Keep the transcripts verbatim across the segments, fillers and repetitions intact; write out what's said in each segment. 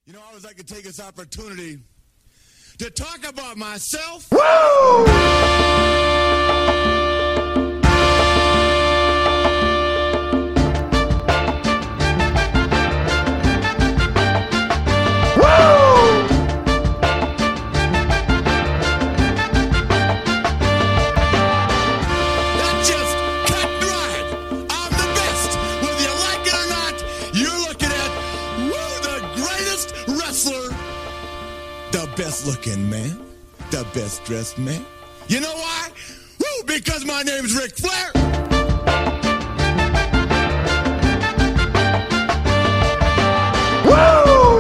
You know, I always like to take this opportunity to talk about myself. Woo! Best looking man, the best dressed man. You know why? Woo, because my name's Ric Flair. Woo!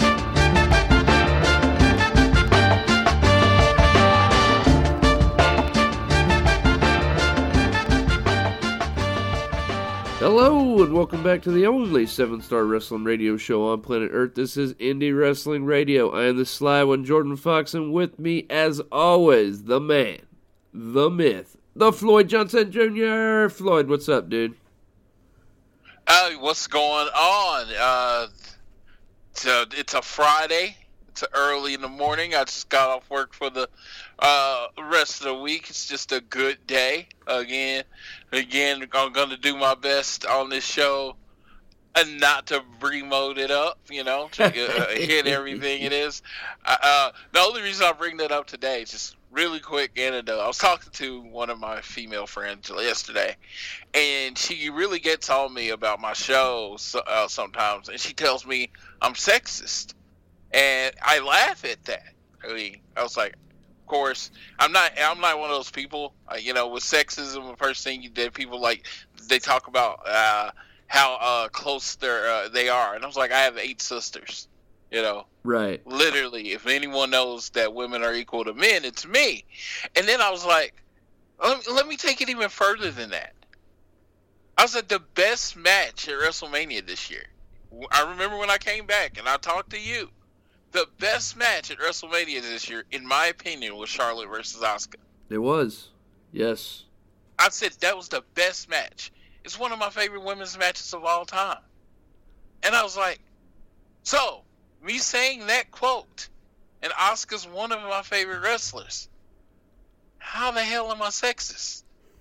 Hello and welcome back to the only seven star wrestling radio show on planet Earth. This is Indie Wrestling Radio. I am the Sly One, Jordan Fox, and with me, as always, the man, the myth, the Floyd Johnson Junior Floyd, what's up, dude? Uh, what's going on? Uh, it's a, it's a Friday. It's early in the morning. I just got off work for the uh, rest of the week. It's just a good day. Again, again, I'm going to do my best on this show and not to remote it up, you know, to uh, hit everything it is. Uh, the only reason I bring that up today is just really quick anecdote. I was talking to one of my female friends yesterday, and she really gets on me about my shows uh, sometimes, and she tells me I'm sexist. And I laugh at that. I mean, I was like, of course, I'm not. I'm not one of those people. Uh, you know, with sexism, the first thing you did, people like they talk about uh, how uh, close they're uh, they are, and I was like, I have eight sisters. You know, right? Literally, if anyone knows that women are equal to men, it's me. And then I was like, let me, let me take it even further than that. I was at the best match at WrestleMania this year. I remember when I came back and I talked to you. The best match at WrestleMania this year, in my opinion, was Charlotte versus Asuka. It was. Yes. I said that was the best match. It's one of my favorite women's matches of all time. And I was like, so, me saying that quote, and Asuka's one of my favorite wrestlers, how the hell am I sexist?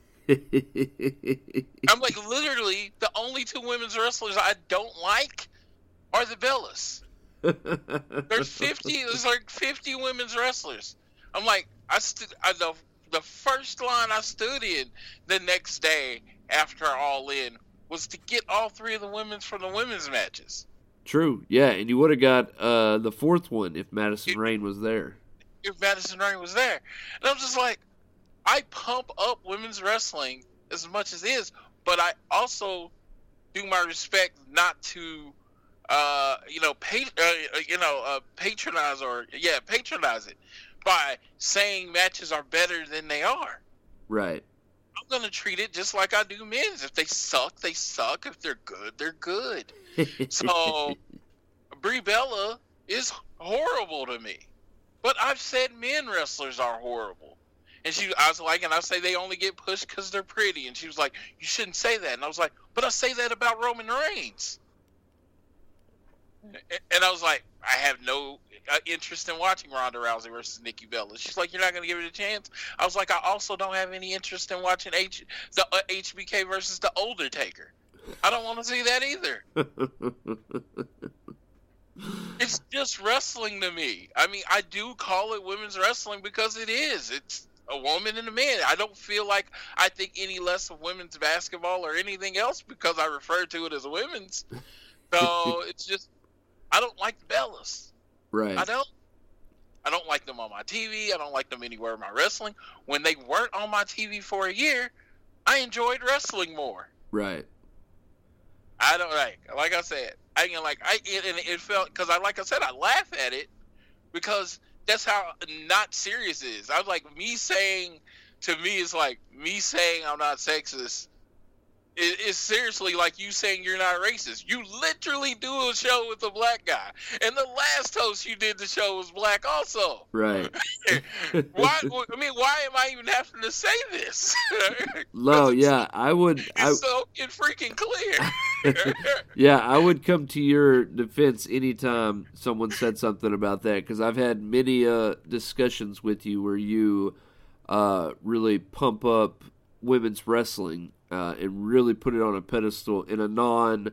I'm like, literally, the only two women's wrestlers I don't like are the Bellas. There's fifty. There's like fifty women's wrestlers. I'm like, I stood. I the the first line I stood in the next day after All In was to get all three of the women's from the women's matches. True. Yeah, and you would have got uh, the fourth one if Madison It, Rayne was there. If Madison Rayne was there, and I'm just like, I pump up women's wrestling as much as it is, but I also do my respect not to. Uh, you know, pay, uh, you know, uh, patronize or yeah, patronize it by saying matches are better than they are. Right. I'm gonna treat it just like I do men's. If they suck, they suck. If they're good, they're good. So, Brie Bella is horrible to me, but I've said men wrestlers are horrible. And she, I was like, and I say they only get pushed because they're pretty. And she was like, you shouldn't say that. And I was like, but I say that about Roman Reigns. And I was like, I have no uh, interest in watching Ronda Rousey versus Nikki Bella. She's like, you're not going to give it a chance? I was like, I also don't have any interest in watching H the uh, H B K versus the Older Taker. I don't want to see that either. It's just wrestling to me. I mean, I do call it women's wrestling because it is. It's a woman and a man. I don't feel like I think any less of women's basketball or anything else because I refer to it as women's. So it's just, I don't like the Bellas. Right. I don't. I don't like them on my T V. I don't like them anywhere in my wrestling. When they weren't on my T V for a year, I enjoyed wrestling more. Right. I don't like, like I said, I can like I it, and it felt because I like I said I laugh at it because that's how not serious it is. I was like me saying to me is like me saying I'm not sexist it, it's seriously like you saying you're not racist. You literally do a show with a black guy, and the last host you did the show was black also. Right. Why? I mean, why am I even having to say this? No, yeah, I would. It's I, so freaking clear. Yeah, I would come to your defense anytime someone said something about that, because I've had many uh, discussions with you where you uh, really pump up women's wrestling uh, and really put it on a pedestal in a non,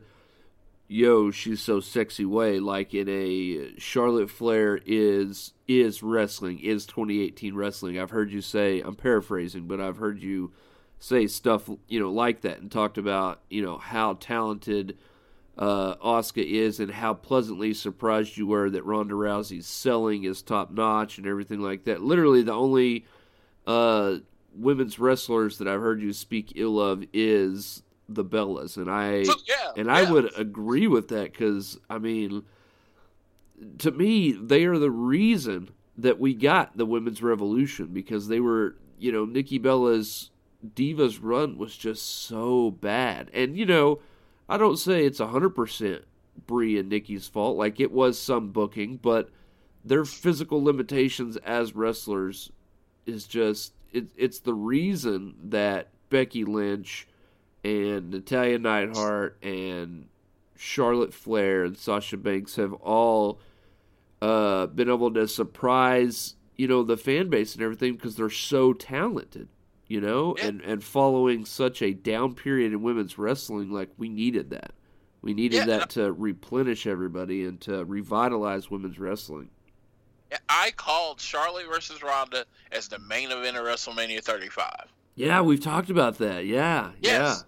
yo, she's so sexy way, like in a Charlotte Flair is is wrestling, is twenty eighteen wrestling. I've heard you say, I'm paraphrasing, but I've heard you say stuff, you know, like that, and talked about, you know, how talented uh, Asuka is and how pleasantly surprised you were that Ronda Rousey's selling is top notch and everything like that. Literally, the only uh, women's wrestlers that I've heard you speak ill of is the Bellas, and I So, yeah, and yeah. I would agree with that, because I mean, to me, they are the reason that we got the women's revolution, because they were, you know, Nikki Bella's Divas run was just so bad. And, you know, I don't say it's one hundred percent Brie and Nikki's fault. Like, it was some booking, but their physical limitations as wrestlers is just, it, it's the reason that Becky Lynch and Natalya Neidhart and Charlotte Flair and Sasha Banks have all uh, been able to surprise, you know, the fan base and everything, because they're so talented. You know, Yeah. and, and following such a down period in women's wrestling, like, we needed that. We needed Yeah, that to replenish everybody and to revitalize women's wrestling. I called Charlotte versus Ronda as the main event of WrestleMania thirty-five. Yeah, we've talked about that. Yeah, Yes.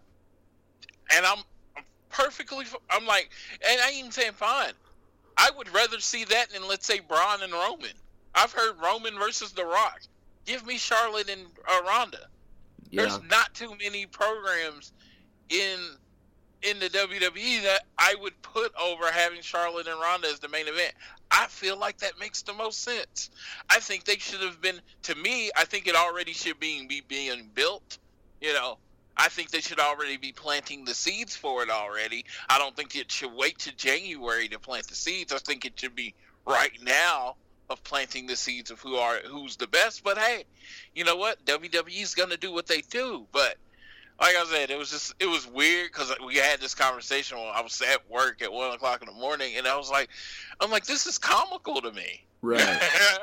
And I'm, I'm perfectly, f- I'm like, and I even saying fine. I would rather see that than, let's say, Braun and Roman. I've heard Roman versus The Rock. Give me Charlotte and uh, Ronda. yeah, There's not too many programs in in the W W E that I would put over having Charlotte and Ronda as the main event. I feel like that makes the most sense. I think they should have been, to me, I think it already should be, be being built. You know, I think they should already be planting the seeds for it already. I don't think it should wait to January to plant the seeds. I think it should be right now of planting the seeds of who are who's the best. But hey, you know what? W W E's gonna do what they do. But like I said, it was just it was weird because we had this conversation when I was at work at one o'clock in the morning, and I was like, I'm like, this is comical to me. right.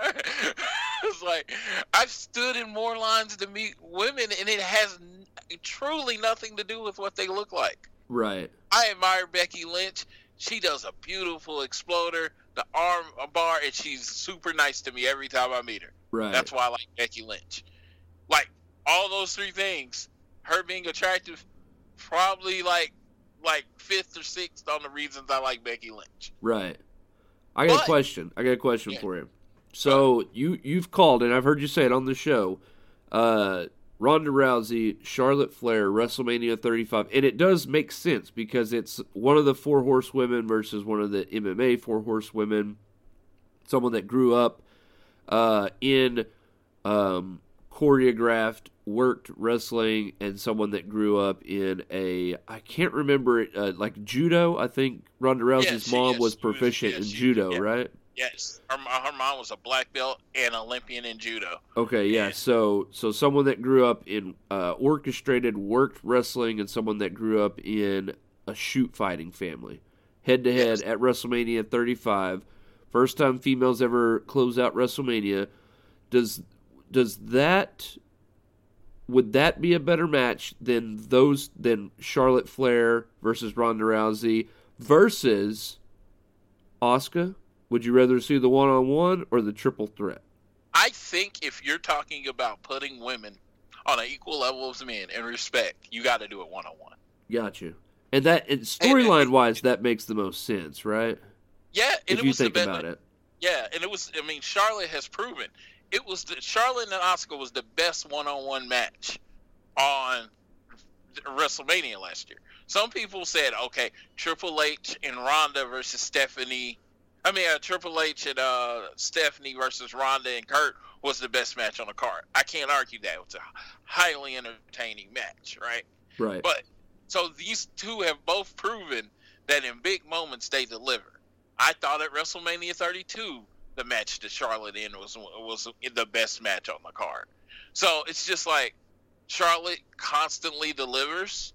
It's like I've stood in more lines to meet women, and it has n- truly nothing to do with what they look like. Right. I admire Becky Lynch. She does a beautiful exploder, the arm bar, and she's super nice to me every time I meet her. Right. That's why I like Becky Lynch. Like, all those three things, her being attractive, probably like like fifth or sixth on the reasons I like Becky Lynch. Right. I got But- a question. I got a question Yeah. for you. So you you've called, and I've heard you say it on the show. Uh, Ronda Rousey, Charlotte Flair, WrestleMania thirty-five, and it does make sense because it's one of the four horsewomen versus one of the M M A four horsewomen. Someone that grew up uh, in um, choreographed, worked wrestling, and someone that grew up in a, I can't remember, uh, like judo. I think Ronda Rousey's Yes, she- mom yes, was she was- proficient yeah, in she- judo, yeah. right? Yes, her, her mom was a black belt and Olympian in judo. Okay, yeah. Yeah. So, so someone that grew up in uh, orchestrated, worked wrestling, and someone that grew up in a shoot fighting family, head to head Yes. at WrestleMania thirty-five, first time females ever close out WrestleMania. Does does that would that be a better match than those than Charlotte Flair versus Ronda Rousey versus Asuka? Would you rather see the one on one or the triple threat? I think if you're talking about putting women on an equal level as men in respect, you got to do it one on one. Got you. And that and storyline wise, that makes the most sense, right? Yeah, and If it you was think the better, about it. Yeah, and it was. I mean, Charlotte has proven it was the Charlotte and Asuka was the best one-on-one match on WrestleMania last year. Some people said, okay, Triple H and Ronda versus Stephanie. I mean, uh, Triple H and uh, Stephanie versus Ronda and Kurt was the best match on the card. I can't argue that. It was a highly entertaining match, right? Right. But So these two have both proven that in big moments they deliver. I thought at WrestleMania thirty-two, the match that Charlotte in was was the best match on the card. So it's just like Charlotte constantly delivers.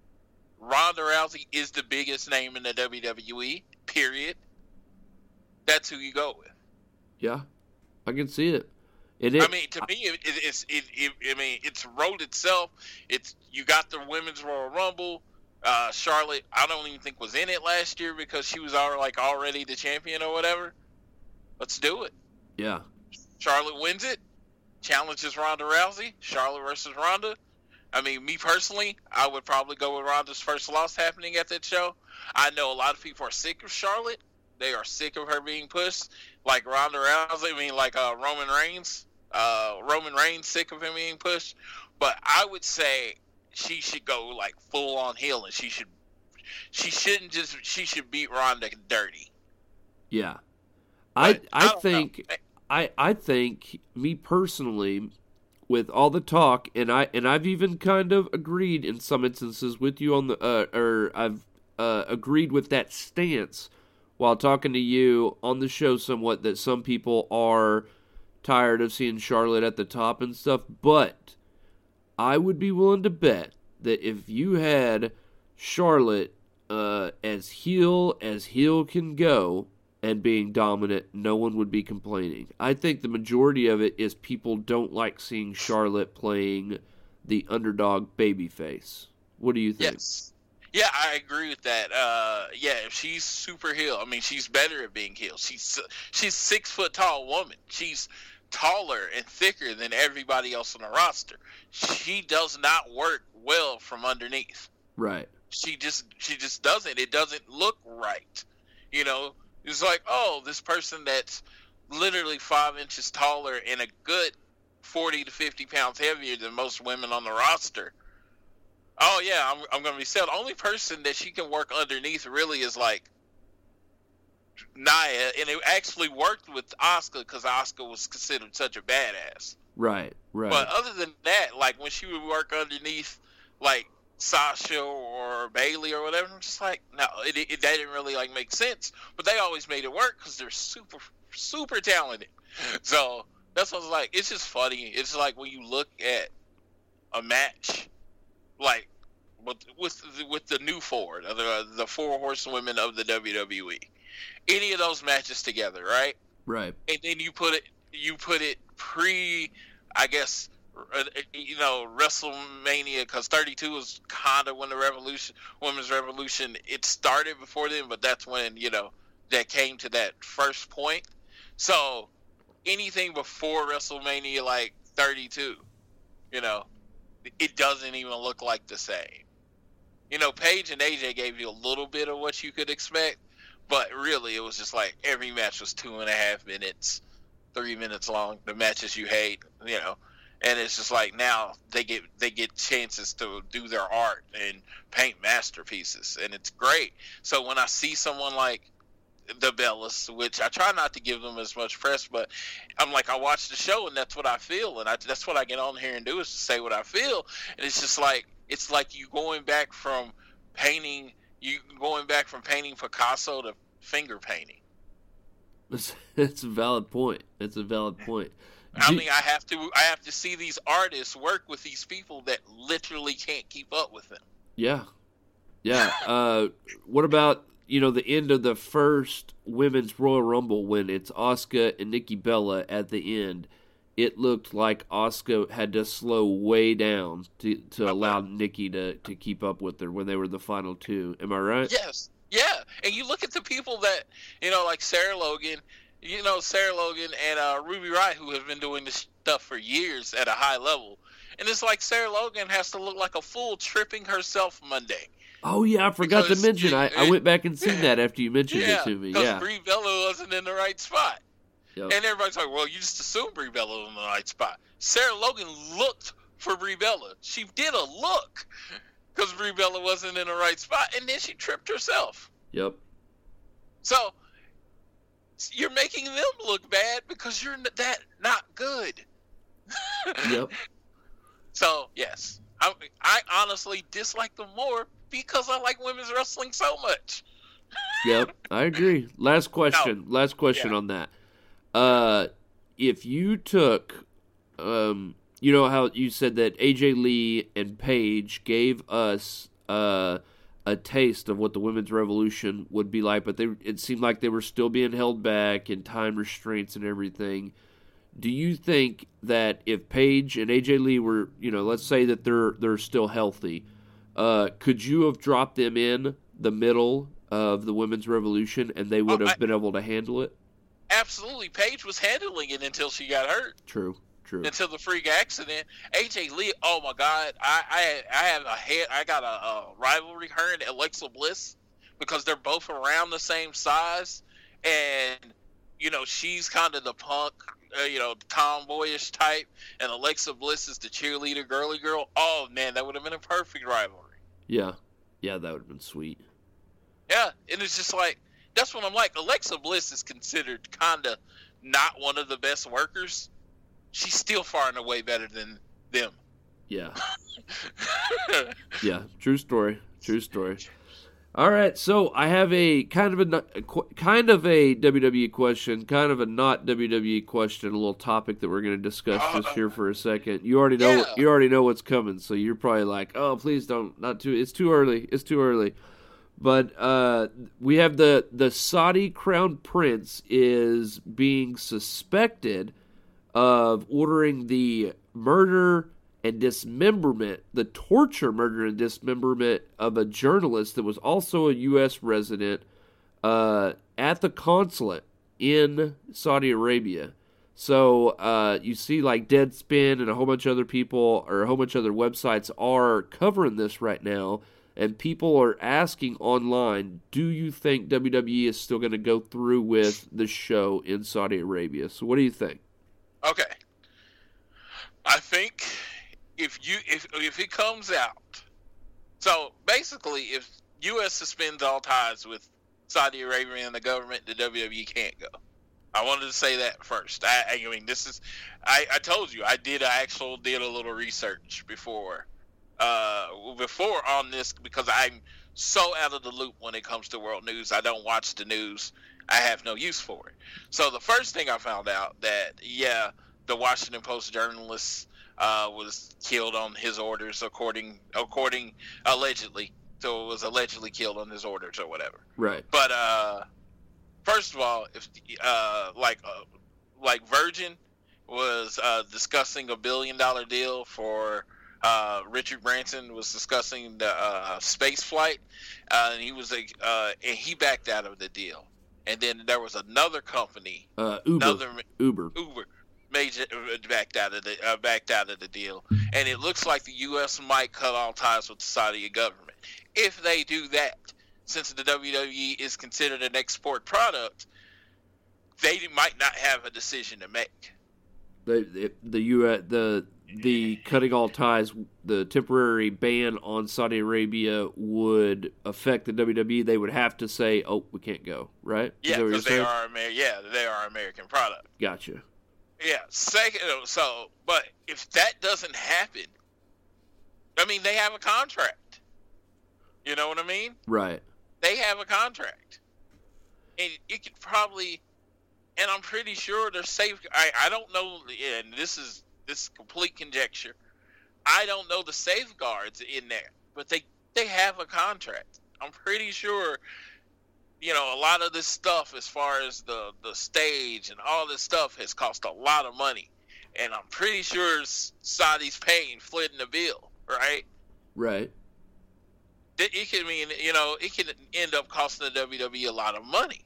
Ronda Rousey is the biggest name in the W W E, period. That's who you go with. Yeah, I can see it. it, it I mean, to me, it, it, it's it, it. I mean, it's wrote itself. It's you got the Women's Royal Rumble. Uh, Charlotte, I don't even think was in it last year because she was already, like already the champion or whatever. Let's do it. Yeah. Charlotte wins it. Challenges Ronda Rousey. Charlotte versus Ronda. I mean, me personally, I would probably go with Ronda's first loss happening at that show. I know a lot of people are sick of Charlotte. They are sick of her being pushed. Like Ronda Rousey, I mean, like uh, Roman Reigns. Uh, Roman Reigns sick of him being pushed. But I would say she should go like full on heel, and she should, she shouldn't just, she should beat Ronda dirty. Yeah, I But I, I don't think know. I I think me personally, with all the talk, and I and I've even kind of agreed in some instances with you on the uh, or I've uh, agreed with that stance while talking to you on the show somewhat, that some people are tired of seeing Charlotte at the top and stuff, but I would be willing to bet that if you had Charlotte uh, as heel as heel can go and being dominant, no one would be complaining. I think the majority of it is people don't like seeing Charlotte playing the underdog babyface. What do you think? Yes. Yeah, I agree with that. Uh, yeah, if she's super heel, I mean, she's better at being heel. She's she's six foot tall woman. She's taller and thicker than everybody else on the roster. She does not work well from underneath. Right. She just she just doesn't. It doesn't look right. You know, it's like, oh, this person that's literally five inches taller and a good forty to fifty pounds heavier than most women on the roster. Oh yeah, I'm I'm gonna be sad. The only person that she can work underneath really is like Nia, and it actually worked with Asuka because Asuka was considered such a badass. Right, right. But other than that, like when she would work underneath, like Sasha or Bailey or whatever, I'm just like, no, it, it, it that didn't really like make sense. But they always made it work because they're super, super talented. So that's what I was like. It's just funny. It's like when you look at a match, like with with, with the new four, the the four horsewomen of the W W E, any of those matches together, right? Right. And then you put it, you put it pre, I guess, uh, you know, WrestleMania, because thirty-two was kind of when the Revolution, Women's Revolution, it started before then, but that's when, you know, that came to that first point. So anything before WrestleMania, like thirty-two, you know, it doesn't even look like the same. You know, Paige and A J gave you a little bit of what you could expect, but really it was just like every match was two and a half minutes, three minutes long, the matches you hate, you know. And it's just like now they get they get chances to do their art and paint masterpieces, and it's great. So when I see someone like the Bellas, which I try not to give them as much press, but I'm like, I watch the show and that's what I feel, and I, that's what I get on here and do, is to say what I feel. And it's just like, it's like you going back from painting, you going back from painting Picasso to finger painting. That's, that's a valid point. That's a valid point. I Do- mean, I have to, I have to see these artists work with these people that literally can't keep up with them. Yeah. Yeah. Uh, what about, you know, the end of the first Women's Royal Rumble when it's Asuka and Nikki Bella at the end? It looked like Asuka had to slow way down to, to allow Nikki to, to keep up with her when they were the final two. Am I right? Yes. Yeah. And you look at the people that, you know, like Sarah Logan, you know, Sarah Logan and uh, Ruby Riott, who have been doing this stuff for years at a high level. And it's like Sarah Logan has to look like a fool tripping herself Monday. Oh, yeah, I forgot Because to mention. I, it- I went back and seen that after you mentioned Yeah, it to me. because Yeah. Brie Bella wasn't in the right spot. Yep. And everybody's like, well, you just assumed Brie Bella was in the right spot. Sarah Logan looked for Brie Bella. She did a look because Brie Bella wasn't in the right spot, and then she tripped herself. Yep. So you're making them look bad because you're n- that not good. Yep. So, yes. I, I honestly dislike them more because I like women's wrestling so much. Yep, I agree. Last question. No. Last question yeah. on that. Uh, if you took, um, you know how you said that A J Lee and Paige gave us uh, a taste of what the women's revolution would be like, but they it seemed like they were still being held back and time restraints and everything. Do you think that if Paige and A J Lee were, you know, let's say that they're they're still healthy, uh, could you have dropped them in the middle of the women's revolution and they would have oh, I, been able to handle it? Absolutely. Paige was handling it until she got hurt. True, true. Until the freak accident. A J Lee, oh my God, I I, I have a head, I got a, a rivalry, her and Alexa Bliss, because they're both around the same size, and you know she's kind of the punk, uh, you know, tomboyish type, and Alexa Bliss is the cheerleader, girly girl. Oh man, that would have been a perfect rivalry. Yeah, yeah, that would have been sweet. Yeah, and it's just like, that's what I'm like. Alexa Bliss is considered kind of not one of the best workers. She's still far and away better than them. Yeah. Yeah, true story. True story. All right, so I have a kind of a kind of a W W E question, kind of a not W W E question, a little topic that we're going to discuss uh, just here for a second. You already know yeah. you already know what's coming, so you're probably like, "Oh, please don't, not too. It's too early. It's too early." But uh, we have the, the Saudi crown prince is being suspected of ordering the murder and dismemberment, the torture, murder, and dismemberment of a journalist that was also a U S resident uh, at the consulate in Saudi Arabia. So uh, you see like Deadspin and a whole bunch of other people or a whole bunch of other websites are covering this right now. And people are asking online, do you think W W E is still going to go through with the show in Saudi Arabia? So what do you think? Okay. I think if you if if it comes out, so basically if U S suspends all ties with Saudi Arabia and the government, the W W E can't go. I wanted to say that first. I, I mean, this is, I, I told you, I did, I actually did a little research before. Uh, before on this, because I'm so out of the loop when it comes to world news. I don't watch the news. I have no use for it. So the first thing I found out that, yeah, the Washington Post journalist uh, was killed on his orders, according, according, allegedly. So it was allegedly killed on his orders or whatever. Right. But uh, first of all, if uh, like uh, like Virgin was uh, discussing a billion dollar deal for. Uh, Richard Branson was discussing the uh, space flight, uh, and he was a, uh, and he backed out of the deal. And then there was another company, uh, Uber, another, Uber, Uber, major backed out of the uh, backed out of the deal. And it looks like the U S might cut all ties with the Saudi government. If they do that, since the W W E is considered an export product, they might not have a decision to make. The the, the U S the. The cutting all ties, the temporary ban on Saudi Arabia would affect the W W E. They would have to say, "Oh, we can't go." Right? Yeah, because they are Amer- Yeah, they are American product. Gotcha. Yeah. Second, so, but if that doesn't happen, I mean, they have a contract. You know what I mean? Right. They have a contract, and it could probably, and I'm pretty sure they're safe. I I don't know, and this is. This is complete conjecture. I don't know the safeguards in there, but they, they have a contract. I'm pretty sure, you know, a lot of this stuff as far as the, the stage and all this stuff has cost a lot of money. And I'm pretty sure Saudi's paying footing the bill, right? Right. It, it can mean, you know, it can end up costing the W W E a lot of money.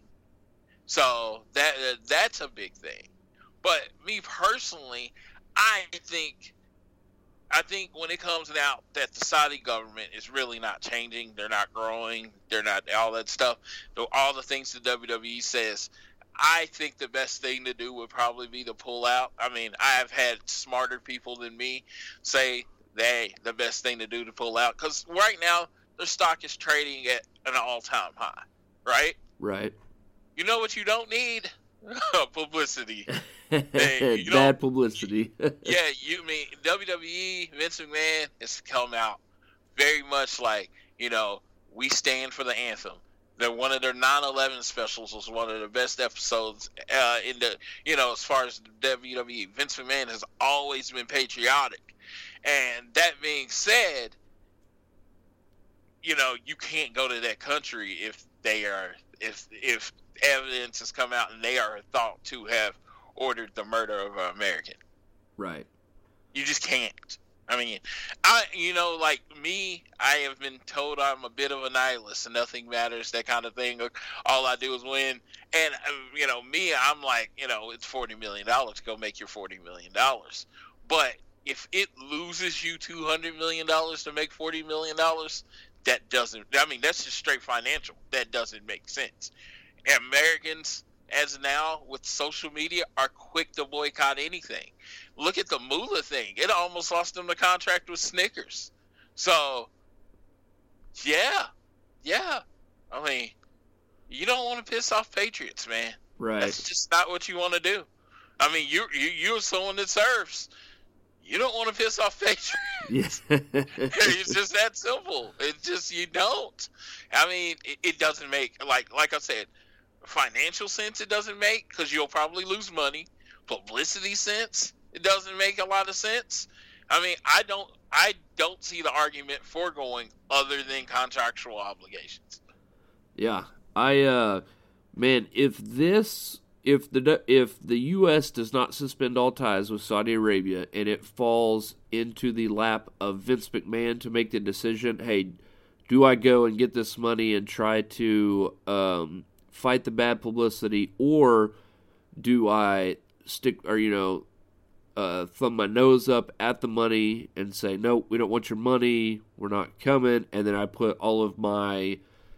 So that that's a big thing. But me personally, I think, I think when it comes out that the Saudi government is really not changing, they're not growing, they're not all that stuff, all the things the W W E says, I think the best thing to do would probably be to pull out. I mean, I have had smarter people than me say, hey, the best thing to do to pull out, because right now their stock is trading at an all-time high, right? Right. You know what you don't need? Publicity. Hey, Bad publicity. Yeah, you mean W W E, Vince McMahon has come out very much like, you know, we stand for the anthem. They're one of their nine eleven specials was one of the best episodes uh, in the, you know, as far as the W W E. Vince McMahon has always been patriotic. And that being said, you know, you can't go to that country if they are, if, if evidence has come out and they are thought to have ordered the murder of an American. Right. You just can't. I mean, I, you know, like me, I have been told I'm a bit of a nihilist and nothing matters, that kind of thing. All I do is win. And, uh, you know, me, I'm like, you know, it's forty million dollars. Go make your forty million dollars. But if it loses you two hundred million dollars to make forty million dollars, that doesn't, I mean, that's just straight financial. That doesn't make sense. Americans, as now with social media, are quick to boycott anything. Look at the Moolah thing. It almost lost them the contract with Snickers. So, yeah, yeah. I mean, you don't want to piss off patriots, man. Right. That's just not what you want to do. I mean, you, you, you're someone that serves. You don't want to piss off patriots. Yeah. It's just that simple. It's just, you don't. I mean, it, it doesn't make, like, like I said, financial sense it doesn't make, because you'll probably lose money. Publicity sense, it doesn't make a lot of sense. I mean, I don't I don't see the argument for going other than contractual obligations. Yeah. I uh man, if this if the if the U S does not suspend all ties with Saudi Arabia and it falls into the lap of Vince McMahon to make the decision, hey, do I go and get this money and try to um fight the bad publicity, or do I stick, or, you know, uh, thumb my nose up at the money and say, no, we don't want your money, we're not coming, and then I put all of my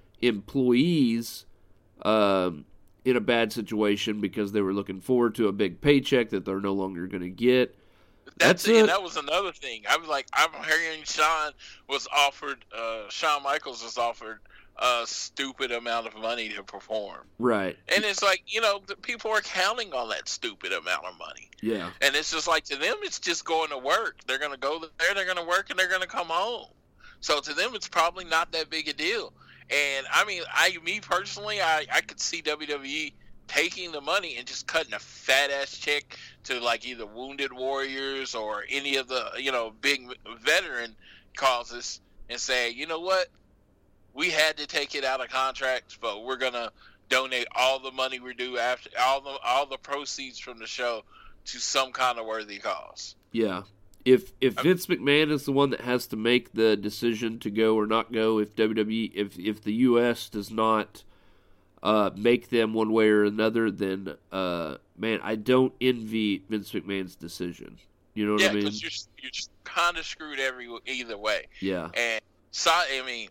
employees um, in a bad situation because they were looking forward to a big paycheck that they're no longer going to get. That's, That's it. it. And that was another thing. I was like, I'm hearing Shawn was offered, uh, Shawn Michaels was offered a stupid amount of money to perform. Right. And it's like, you know, the people are counting on that stupid amount of money. Yeah. And it's just like, to them, it's just going to work. They're going to go there, they're going to work, and they're going to come home. So to them, it's probably not that big a deal. And I mean, I, me personally, I, I could see W W E taking the money and just cutting a fat ass check to like either Wounded Warriors or any of the, you know, big veteran causes and say, you know what? We had to take it out of contracts, but we're gonna donate all the money we do after all the all the proceeds from the show to some kind of worthy cause. Yeah. If if Vince McMahon is the one that has to make the decision to go or not go, if W W E, if if the U S does not uh, make them one way or another, then uh, man, I don't envy Vince McMahon's decision. You know what yeah, I mean? Yeah, because you're you're just kind of screwed every either way. Yeah. And so I mean.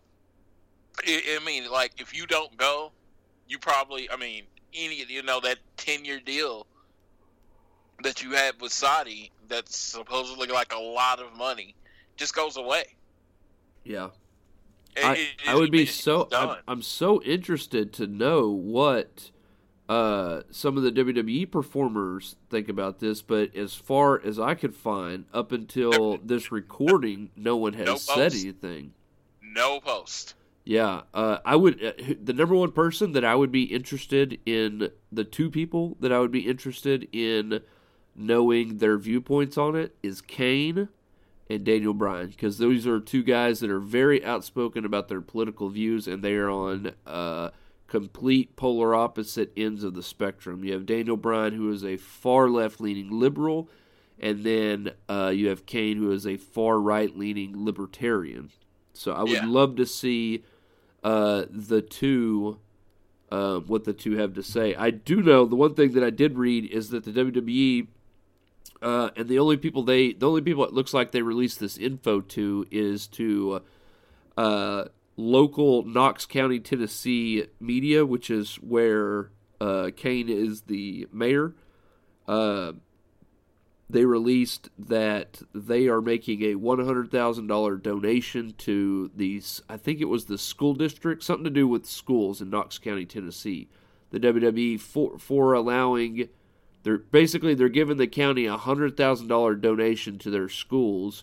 I mean, like, if you don't go, you probably, I mean, any, you know, that ten-year deal that you had with Saudi that's supposedly like a lot of money just goes away. Yeah. It, I, it, I would be it's so, I'm, done. I'm so interested to know what uh, some of the W W E performers think about this, but as far as I could find, up until this recording, no one has No said post. anything. No post. Yeah, uh, I would. Uh, the number one person that I would be interested in, the two people that I would be interested in knowing their viewpoints on it is Kane and Daniel Bryan, because those are two guys that are very outspoken about their political views, and they are on uh, complete polar opposite ends of the spectrum. You have Daniel Bryan, who is a far left-leaning liberal, and then uh, you have Kane, who is a far right-leaning libertarian. So I would Yeah. love to see uh, the two, uh, what the two have to say. I do know the one thing that I did read is that the W W E uh, and the only people they, the only people it looks like they released this info to is to uh, local Knox County, Tennessee media, which is where uh, Kane is the mayor. Uh, They released that they are making a one hundred thousand dollars donation to these, I think it was the school district, something to do with schools in Knox County, Tennessee. The W W E for for allowing, they're basically they're giving the county a one hundred thousand dollars donation to their schools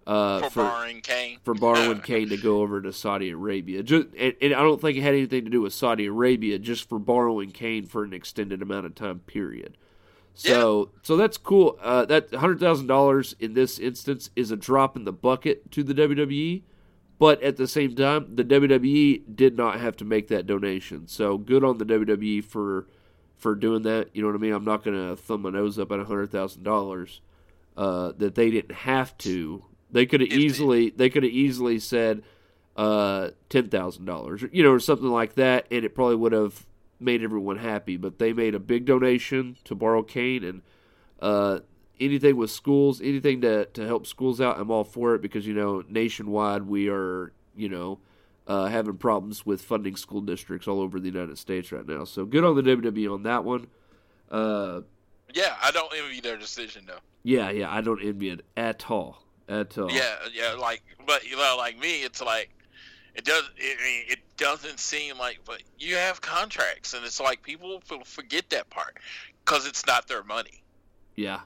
Uh, for, for borrowing Kane. For borrowing Kane to go over to Saudi Arabia. Just, and, and I don't think it had anything to do with Saudi Arabia, just for borrowing Kane for an extended amount of time, period. So yeah. so that's cool. Uh, that one hundred thousand dollars in this instance is a drop in the bucket to the W W E, but at the same time, the W W E did not have to make that donation. So good on the W W E for for doing that. You know what I mean? I'm not going to thumb my nose up at one hundred thousand dollars uh, that they didn't have to. They could have easily they could have easily said uh, ten thousand dollars, you know, or something like that, and it probably would have made everyone happy. But they made a big donation to borrow Kane, and uh, anything with schools, anything to to help schools out, I'm all for it, because you know nationwide we are you know uh, having problems with funding school districts all over the United States right now. So good on the W W E on that one. Uh, yeah, I don't envy their decision though. Yeah, yeah, I don't envy it at all. At all. Yeah, yeah, like, but you know, like me, it's like it does. It, it doesn't seem like, but you have contracts, and it's like people forget that part because it's not their money. Yeah.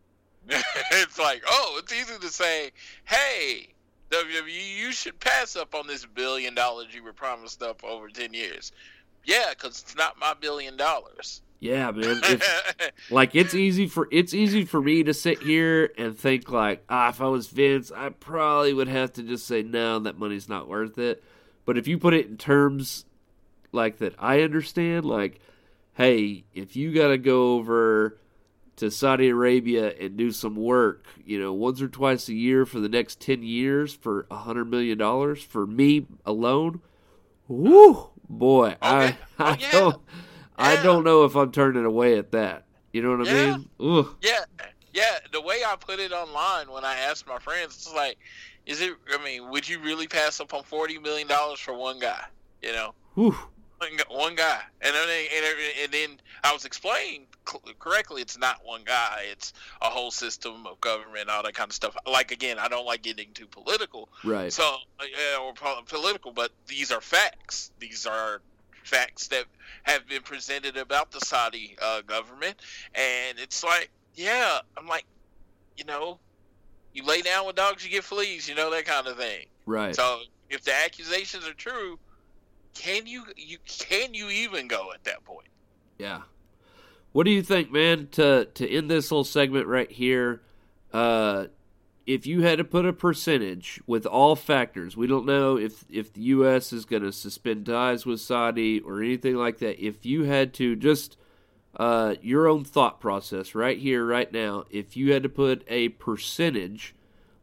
It's like, oh, it's easy to say, hey, W W E, you should pass up on this billion dollars you were promised up over ten years. Yeah, because it's not my billion dollars. Yeah, man. It's, like it's easy for it's easy for me to sit here and think like, ah, if I was Vince, I probably would have to just say no, that money's not worth it. But if you put it in terms like that, I understand. Like, hey, if you got to go over to Saudi Arabia and do some work, you know, once or twice a year for the next ten years for a hundred million dollars for me alone, whoo, boy, okay. I I oh, yeah. don't. Yeah. I don't know if I'm turning away at that. You know what I yeah. mean? Ugh. Yeah, yeah. The way I put it online when I asked my friends, it's like, is it? I mean, would you really pass up on forty million dollars for one guy? You know, Whew. one guy, and then and, and then I was explaining correctly. It's not one guy. It's a whole system of government, all that kind of stuff. Like again, I don't like getting too political, right? So uh, or political, but these are facts. These are facts that have been presented about the Saudi uh, government, and it's like, yeah, I'm like, you know, you lay down with dogs, you get fleas, you know, that kind of thing. Right. So if the accusations are true, can you you can you even go at that point? Yeah. What do you think, man? To to end this whole segment right here, uh, if you had to put a percentage with all factors, we don't know if, if the U S is going to suspend ties with Saudi or anything like that. If you had to just, uh, your own thought process right here, right now, if you had to put a percentage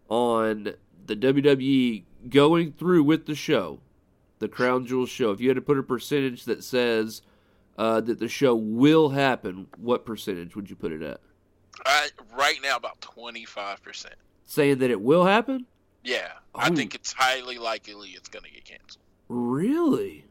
on the W W E going through with the show, the Crown Jewel show, if you had to put a percentage that says uh, that the show will happen, what percentage would you put it at? Uh, right now, about twenty-five percent. Saying that it will happen? Yeah, oh. I think it's highly likely it's going to get canceled. Really?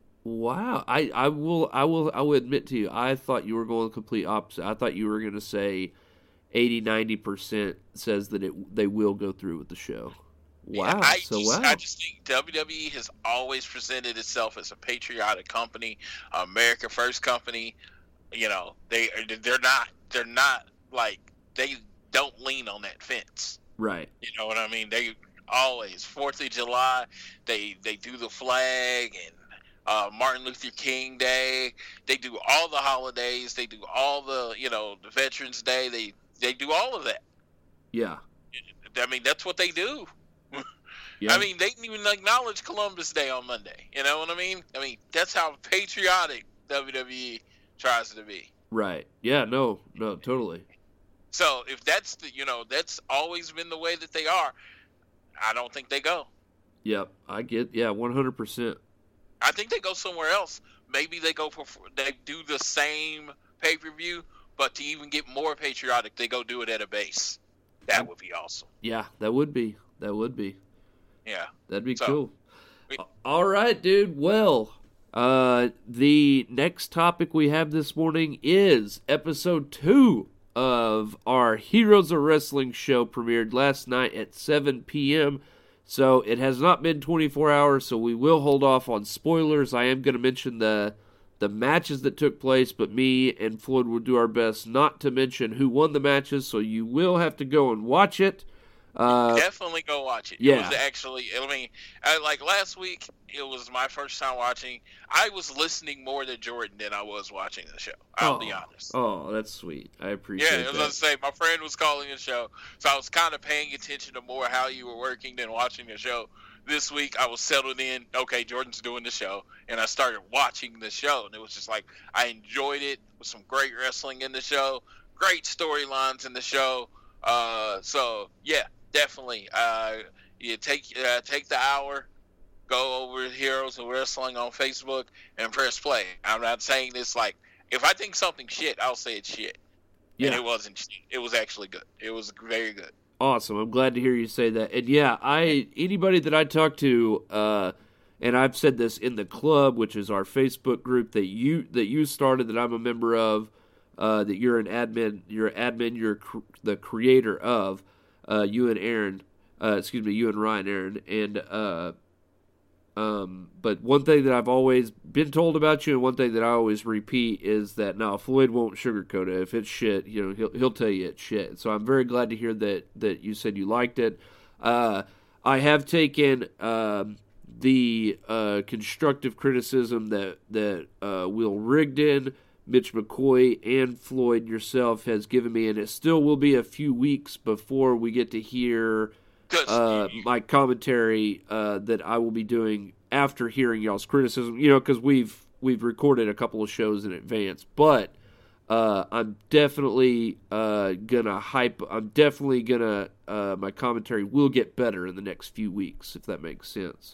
Wow. I, I will I will I will admit to you, I thought you were going the complete opposite. I thought you were going to say eighty, ninety percent says that it they will go through with the show. Wow. Yeah, I so just, wow. I just think W W E has always presented itself as a patriotic company, America First company. You know, they they're not they're not like they don't lean on that fence. Right. You know what I mean? They always Fourth of July. They they do the flag and uh, Martin Luther King Day. They do all the holidays. They do all the you know the Veterans Day. They they do all of that. Yeah. I mean that's what they do. Yeah. I mean they didn't even acknowledge Columbus Day on Monday. You know what I mean? I mean that's how patriotic W W E tries to be. Right. Yeah. No. No. Totally. So if that's the, you know, that's always been the way that they are, I don't think they go. Yep, I get, yeah, one hundred percent. I think they go somewhere else. Maybe they go for, they do the same pay-per-view, but to even get more patriotic, they go do it at a base. That would be awesome. Yeah, that would be. That would be. Yeah. That'd be so, cool. We, All right, dude. Well, uh, the next topic we have this morning is episode two of our Heroes of Wrestling show, premiered last night at seven p.m. So it has not been twenty-four hours, so we will hold off on spoilers. I am going to mention the the matches that took place, but me and Floyd will do our best not to mention who won the matches, so you will have to go and watch it. Uh, Definitely go watch it. Yeah. It was actually, I mean, I, like last week, it was my first time watching. I was listening more to Jordan than I was watching the show. I'll oh, be honest. Oh, that's sweet. I appreciate Yeah, that. I was going to say, my friend was calling the show, so I was kind of paying attention to more how you were working than watching the show. This week, I was settled in. Okay, Jordan's doing the show, and I started watching the show, and it was just like, I enjoyed it. With some great wrestling in the show, great storylines in the show. Uh, so, yeah. Definitely. Uh, you take uh, take the hour, go over to Heroes of Wrestling on Facebook, and press play. I'm not saying this like, if I think something's shit, I'll say it's shit. Yeah. And it wasn't shit. It was actually good. It was very good. Awesome. I'm glad to hear you say that. And yeah, I anybody that I talk to, uh, and I've said this in the club, which is our Facebook group that you that you started, that I'm a member of, uh, that you're an admin, you're an admin, you're cr- the creator of. Uh, you and Aaron, uh, excuse me, you and Ryan, Aaron, and uh, um, but one thing that I've always been told about you, and one thing that I always repeat is that now Floyd won't sugarcoat it. If it's shit, you know, he'll he'll tell you it's shit. So I'm very glad to hear that that you said you liked it. Uh, I have taken um, the uh, constructive criticism that that uh, Will Rigdon, Mitch McCoy, and Floyd yourself has given me, and it still will be a few weeks before we get to hear uh, my commentary uh, that I will be doing after hearing y'all's criticism. You know, because we've we've recorded a couple of shows in advance, but uh, I'm definitely uh, gonna hype. I'm definitely gonna uh, my commentary will get better in the next few weeks, if that makes sense.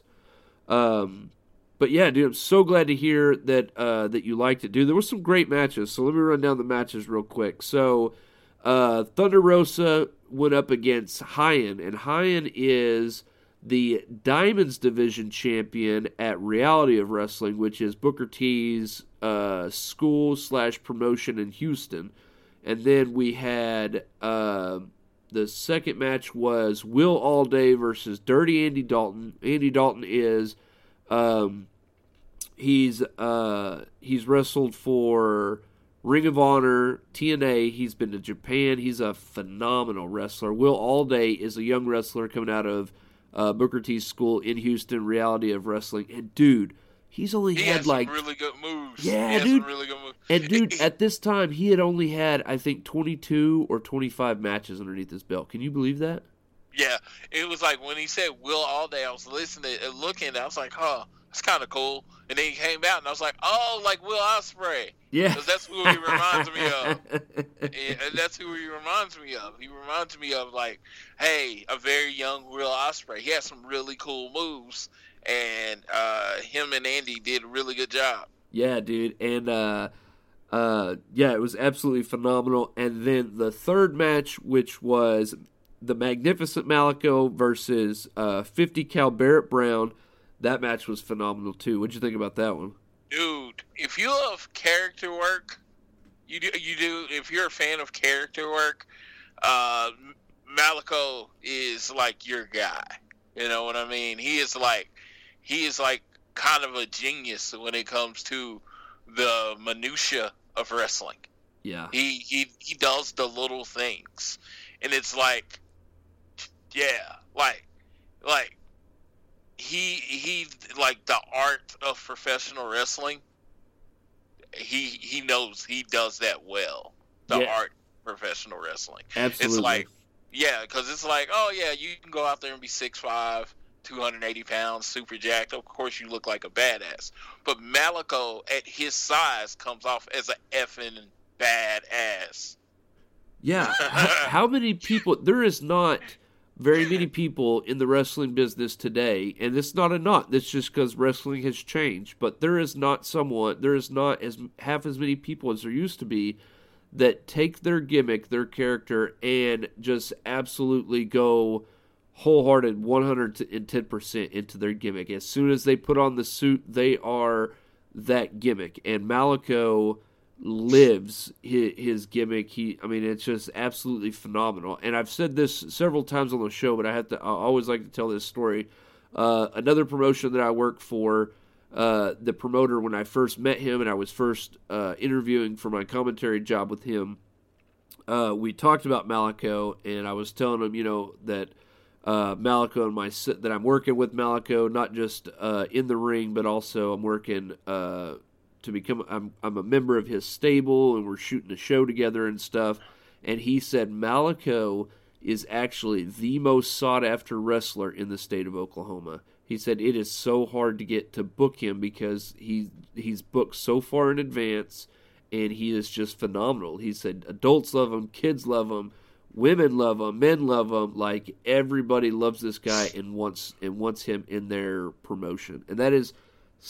Um. But yeah, dude, I'm so glad to hear that uh, that you liked it, dude. There were some great matches, so let me run down the matches real quick. So, uh, Thunder Rosa went up against Hyan, and Hyan is the Diamonds Division champion at Reality of Wrestling, which is Booker T's uh, school slash promotion in Houston. And then we had uh, the second match was Will Allday versus Dirty Andy Dalton. Andy Dalton is Um, he's uh he's wrestled for Ring of Honor, T N A. He's been to Japan. He's a phenomenal wrestler. Will Allday is a young wrestler coming out of uh, Booker T's school in Houston, Reality of Wrestling. And dude, he's only he had has like some really good moves. Yeah, he has dude. Some really good moves. And dude, at this time, he had only had I think twenty-two or twenty-five matches underneath his belt. Can you believe that? Yeah, it was like when he said Will Allday, I was listening and looking, I was like, huh, that's kind of cool. And then he came out, and I was like, oh, like Will Ospreay. Yeah. Because that's who he reminds me of. And that's who he reminds me of. He reminds me of, like, hey, a very young Will Ospreay. He has some really cool moves, and uh, him and Andy did a really good job. Yeah, dude. And, uh, uh, yeah, it was absolutely phenomenal. And then the third match, which was the Magnificent Malico versus uh, fifty cal Barrett Brown. That match was phenomenal, too. What'd you think about that one? Dude, if you love character work, you do, you do. If you're a fan of character work, uh, Malico is like your guy. You know what I mean? He is like, he is like kind of a genius when it comes to the minutia of wrestling. Yeah. He he he does the little things, and it's like, yeah, like, like. He he like the art of professional wrestling. He he knows he does that well. The yeah. art of professional wrestling. Absolutely. It's like yeah, because it's like oh yeah, you can go out there and be six five, two hundred eighty pounds, super jacked. Of course, you look like a badass. But Malico at his size comes off as an effing badass. Yeah. how, how many people? There is not very many people in the wrestling business today, and it's not a knock. That's just because wrestling has changed. But there is not someone, there is not as half as many people as there used to be that take their gimmick, their character, and just absolutely go wholehearted one hundred ten percent into their gimmick. As soon as they put on the suit, they are that gimmick. And Malico lives his, his gimmick. He, I mean, it's just absolutely phenomenal. And I've said this several times on the show, but I have to. I always like to tell this story. Uh, another promotion that I work for, uh, the promoter when I first met him, and I was first uh, interviewing for my commentary job with him. Uh, we talked about Malico, and I was telling him, you know, that uh, Malico and my that I'm working with Malico, not just uh, in the ring, but also I'm working uh, to become. I'm I'm a member of his stable, and we're shooting a show together and stuff. And he said Malico is actually the most sought after wrestler in the state of Oklahoma. He said it is so hard to get to book him because he he's booked so far in advance, and he is just phenomenal. He said adults love him, kids love him, women love him, men love him. Like everybody loves this guy and wants and wants him in their promotion, and that is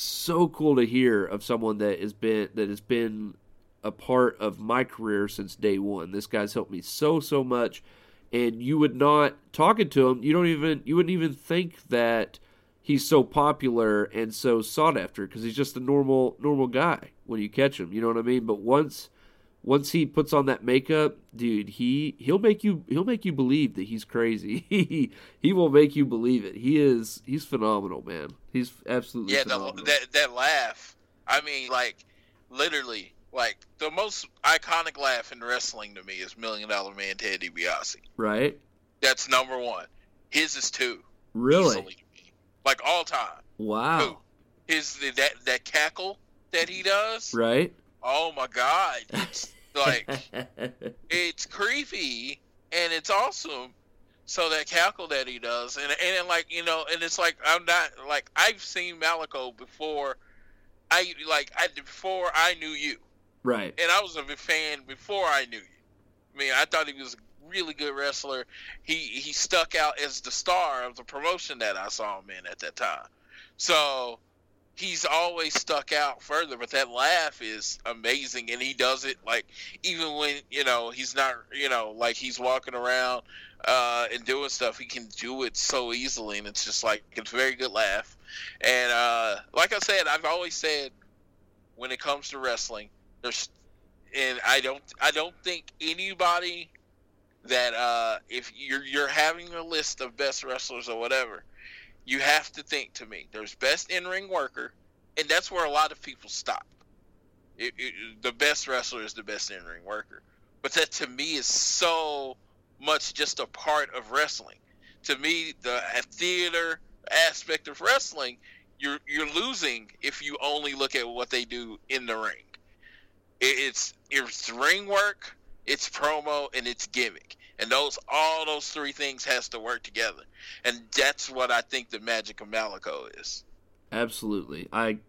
so cool to hear of someone that has been that has been a part of my career since day one. This guy's helped me so so much, and you would not talking to him. You don't even you wouldn't even think that he's so popular and so sought after because he's just a normal normal guy when you catch him. You know what I mean? But once once he puts on that makeup, dude, he he'll make you he'll make you believe that he's crazy. he he will make you believe it. He is he's phenomenal, man. He's absolutely yeah. phenomenal. The, that that laugh. I mean, like literally, like the most iconic laugh in wrestling to me is Million Dollar Man Ted DiBiase. Right. That's number one. His is two. Really. Easily. Like all time. Wow. Who? His that that cackle that he does. Right. Oh my God. It's like it's creepy and it's awesome. So that cackle that he does, and and like you know, and it's like I'm not like I've seen Malico before. I like I before I knew you. Right. And I was a fan before I knew you. I mean, I thought he was really good wrestler. He he stuck out as the star of the promotion that I saw him in at that time. So he's always stuck out further, but that laugh is amazing, and he does it like even when you know he's not you know like he's walking around uh, and doing stuff, he can do it so easily, and it's just like it's a very good laugh. And uh, like I said, I've always said when it comes to wrestling, there's and I don't I don't think anybody that uh, if you're you're having a list of best wrestlers or whatever, you have to think to me, there's best in-ring worker, and that's where a lot of people stop. It, it, the best wrestler is the best in-ring worker. But that to me is so much just a part of wrestling. To me, the theater aspect of wrestling, you're you're losing if you only look at what they do in the ring. It, it's it's ring work, it's promo, and it's gimmick. And those, all those three things has to work together. And that's what I think the magic of Malico is. Absolutely. I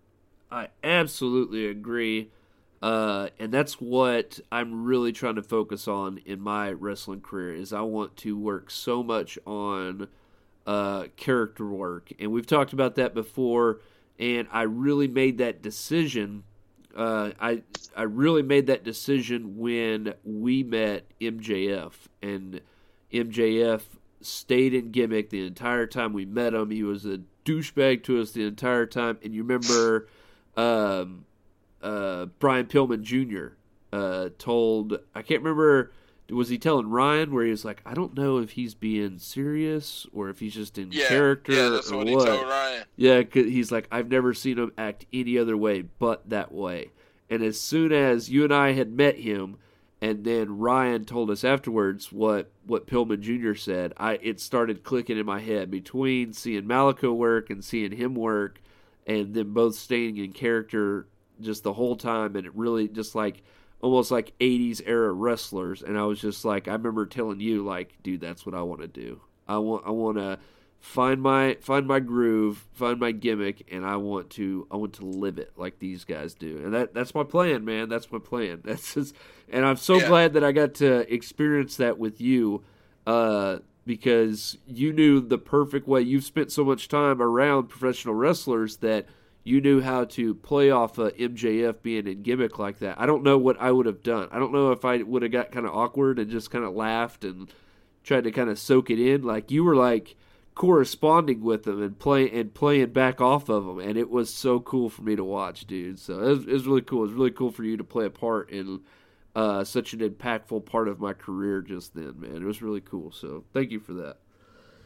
I absolutely agree. Uh, and that's what I'm really trying to focus on in my wrestling career is I want to work so much on uh, character work. And we've talked about that before, and I really made that decision Uh, I I really made that decision when we met M J F, and M J F stayed in gimmick the entire time we met him. He was a douchebag to us the entire time. And you remember um, uh, Brian Pillman Junior uh, told, I can't remember, was he telling Ryan where he was like, I don't know if he's being serious or if he's just in yeah, character yeah, that's or what, what. he told Ryan. Yeah, 'cause he's like, I've never seen him act any other way but that way. And as soon as you and I had met him, and then Ryan told us afterwards what, what Pillman Junior said, I it started clicking in my head between seeing Malico work and seeing him work, and them both staying in character just the whole time, and it really just like almost like eighties era wrestlers. And I was just like, I remember telling you, like, dude, that's what I want to do. I want I want to find my find my groove, find my gimmick, and I want to I want to live it like these guys do. And that that's my plan, man. That's my plan. That's just, and I'm so yeah. glad that I got to experience that with you, uh, because you knew the perfect way. You've spent so much time around professional wrestlers that you knew how to play off of M J F being in gimmick like that. I don't know what I would have done. I don't know if I would have got kind of awkward and just kind of laughed and tried to kind of soak it in. Like you were like corresponding with them and play and playing back off of them, and it was so cool for me to watch, dude. So it was, it was really cool. It was really cool for you to play a part in uh, such an impactful part of my career just then, man. It was really cool. So thank you for that.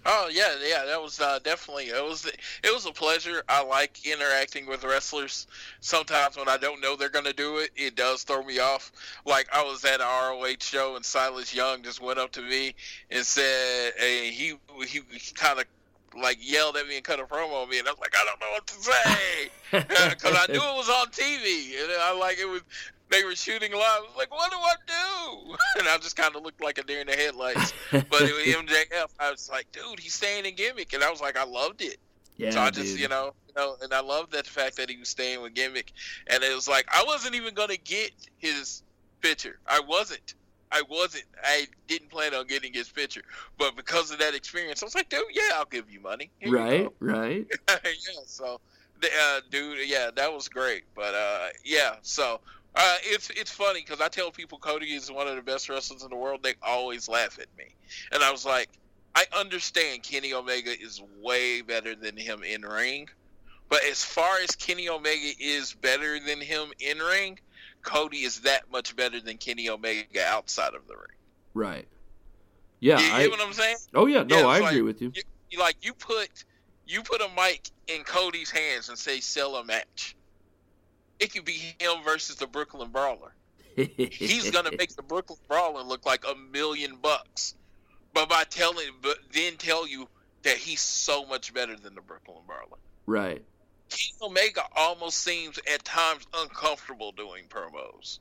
Oh yeah, yeah, that was uh, definitely it was it was a pleasure. I like interacting with wrestlers. Sometimes when I don't know they're gonna do it, it does throw me off. Like I was at an R O H show and Silas Young just went up to me and said, "Hey," he he, he kind of like yelled at me and cut a promo on me, and I was like, I don't know what to say because I knew it was on T V, and I like it was. They were shooting live. I was like, what do I do? And I just kind of looked like a deer in the headlights. But it was M J F. I was like, dude, he's staying in gimmick. And I was like, I loved it. Yeah, so I just, dude. you know, you know, and I loved that fact that he was staying with gimmick. And it was like, I wasn't even going to get his picture. I wasn't. I wasn't. I didn't plan on getting his picture. But because of that experience, I was like, dude, yeah, I'll give you money. Here right, you right. yeah, so, uh, dude, yeah, that was great. But, uh, yeah, so... Uh, it's it's funny because I tell people Cody is one of the best wrestlers in the world. They always laugh at me, and I was like, I understand Kenny Omega is way better than him in ring, but as far as Kenny Omega is better than him in ring, Cody is that much better than Kenny Omega outside of the ring. Right. Yeah. You I, get what I'm saying? Oh yeah, no, yeah, I like, agree with you. you. You like you put you put a mic in Cody's hands and say sell a match. It could be him versus the Brooklyn Brawler. He's gonna make the Brooklyn Brawler look like a million bucks, but by telling, but then tell you that he's so much better than the Brooklyn Brawler. Right. Kenny Omega almost seems at times uncomfortable doing promos.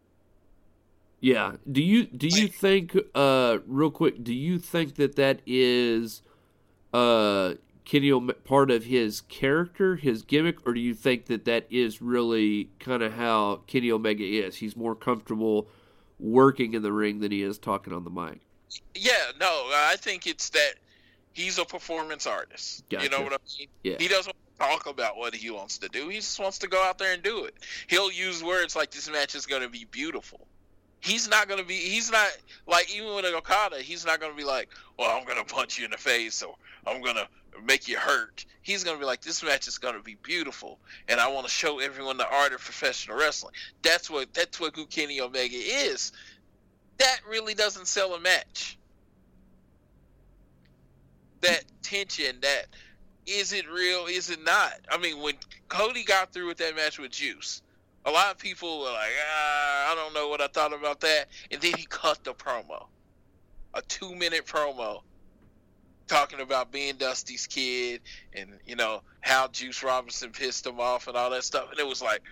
Yeah. Do you do you Like, think uh real quick? Do you think that that is uh Kenny Omega part of his character, his gimmick, or do you think that that is really kind of how Kenny Omega is? He's more comfortable working in the ring than he is talking on the mic. Yeah, no, I think it's that he's a performance artist. Gotcha. You know what I mean? Yeah. He doesn't talk about what he wants to do. He just wants to go out there and do it. He'll use words like, this match is going to be beautiful. He's not going to be, he's not, like, even with Okada, he's not going to be like, well, I'm going to punch you in the face, or I'm going to make you hurt. He's going to be like, this match is going to be beautiful, and I want to show everyone the art of professional wrestling. That's what, that's what who Kenny Omega is. That really doesn't sell a match. That tension, that, is it real, is it not? I mean, when Cody got through with that match with Juice, a lot of people were like, ah, I don't know what I thought about that. And then he cut the promo. A two-minute promo talking about being Dusty's kid and, you know, how Juice Robinson pissed him off and all that stuff. And it was like,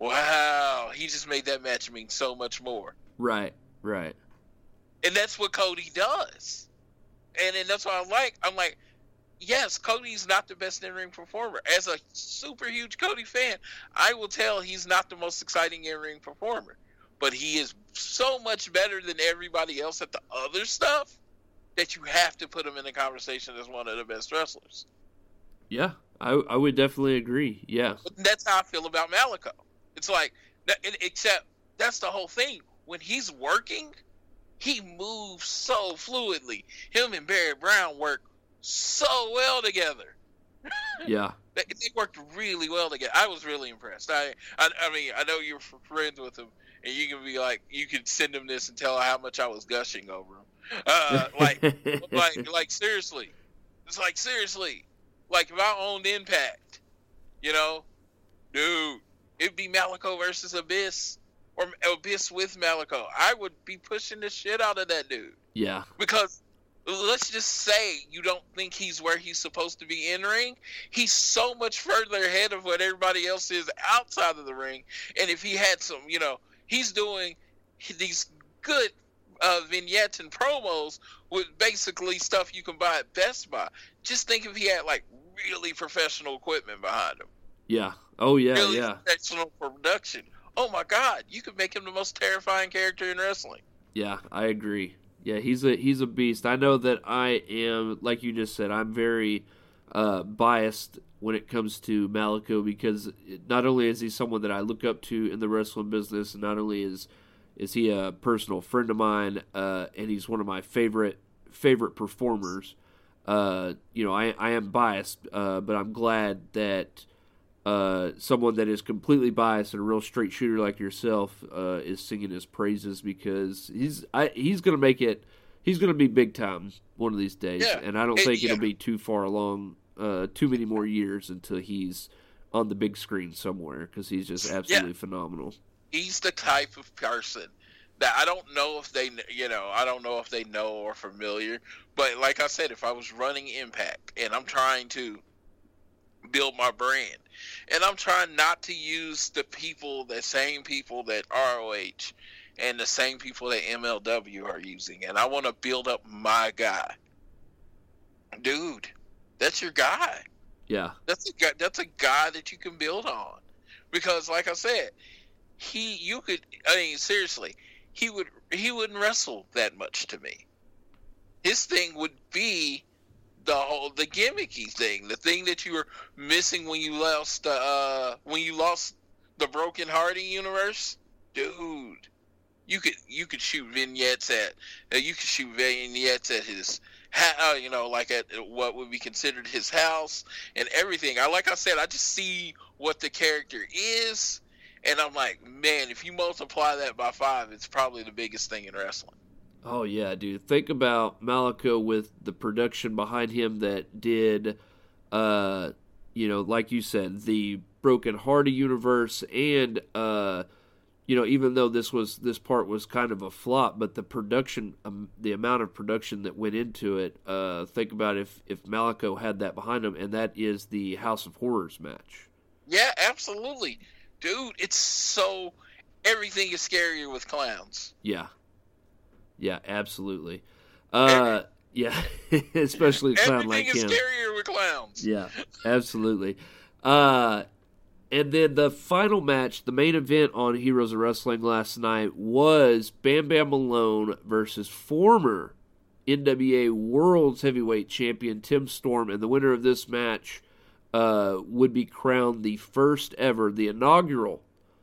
wow, he just made that match mean so much more. Right, right. And that's what Cody does. And then that's what I like. I'm like, yes, Cody's not the best in-ring performer. As a super huge Cody fan, I will tell he's not the most exciting in-ring performer. But he is so much better than everybody else at the other stuff that you have to put him in the conversation as one of the best wrestlers. Yeah, I I would definitely agree. Yeah. But that's how I feel about Malico. It's like, except that's the whole thing. When he's working, he moves so fluidly. Him and Barry Brown work so well together. Yeah. They, they worked really well together. I was really impressed. I, I, I mean, I know you're friends with him, and you can be like, you can send him this and tell how much I was gushing over him. Uh, like, like, like seriously, it's like seriously, like if I owned Impact, you know, dude, it'd be Malico versus Abyss, or Abyss with Malico. I would be pushing the shit out of that dude. Yeah. Because let's just say you don't think he's where he's supposed to be in ring. He's so much further ahead of what everybody else is outside of the ring. And if he had some, you know, he's doing these good uh, vignettes and promos with basically stuff you can buy at Best Buy. Just think if he had like really professional equipment behind him. Yeah. Oh yeah, really yeah. Professional production. Oh my God, you could make him the most terrifying character in wrestling. Yeah, I agree. Yeah, he's a he's a beast. I know that I am, like you just said, I'm very uh, biased when it comes to Malico because not only is he someone that I look up to in the wrestling business, and not only is is he a personal friend of mine, uh, and he's one of my favorite favorite performers. Uh, you know, I I am biased, uh, but I'm glad that uh, someone that is completely biased and a real straight shooter like yourself uh, is singing his praises because he's I, he's gonna make it he's going to be big time one of these days, Yeah. and I don't It- think yeah. it'll be too far along, uh, too many more years until he's on the big screen somewhere because he's just absolutely phenomenal. He's the type of person that I don't know if they, you know, I don't know if they know or familiar. But like I said, if I was running Impact and I'm trying to build my brand, and I'm trying not to use the people, the same people that R O H and the same people that M L W are using, and I want to build up my guy, dude, that's your guy. Yeah. That's a guy, that's a guy that you can build on, because like I said, he you could I mean seriously, he would he wouldn't wrestle that much to me. His thing would be the whole the gimmicky thing, the thing that you were missing when you lost the uh, when you lost the Broken Hardy universe, dude. You could you could shoot vignettes at uh, you could shoot vignettes at his ha- uh, you know like at what would be considered his house and everything. I like I said, I just see what the character is, and I'm like, man, if you multiply that by five, it's probably the biggest thing in wrestling. Oh, yeah, dude. Think about Malaco with the production behind him that did, uh, you know, like you said, the Broken Hardy universe, and, uh, you know, even though this was this part was kind of a flop, but the production, um, the amount of production that went into it, uh, think about if, if Malaco had that behind him, and that is the House of Horrors match. Yeah, absolutely. Dude, it's so, everything is scarier with clowns. Yeah. Yeah, absolutely. Uh, yeah, especially a clown like Everything him. is scarier with clowns. Yeah, absolutely. Uh, and then the final match, the main event on Heroes of Wrestling last night was Bam Bam Malone versus former N W A World's Heavyweight Champion Tim Storm, and the winner of this match uh, would be crowned the first ever, the inaugural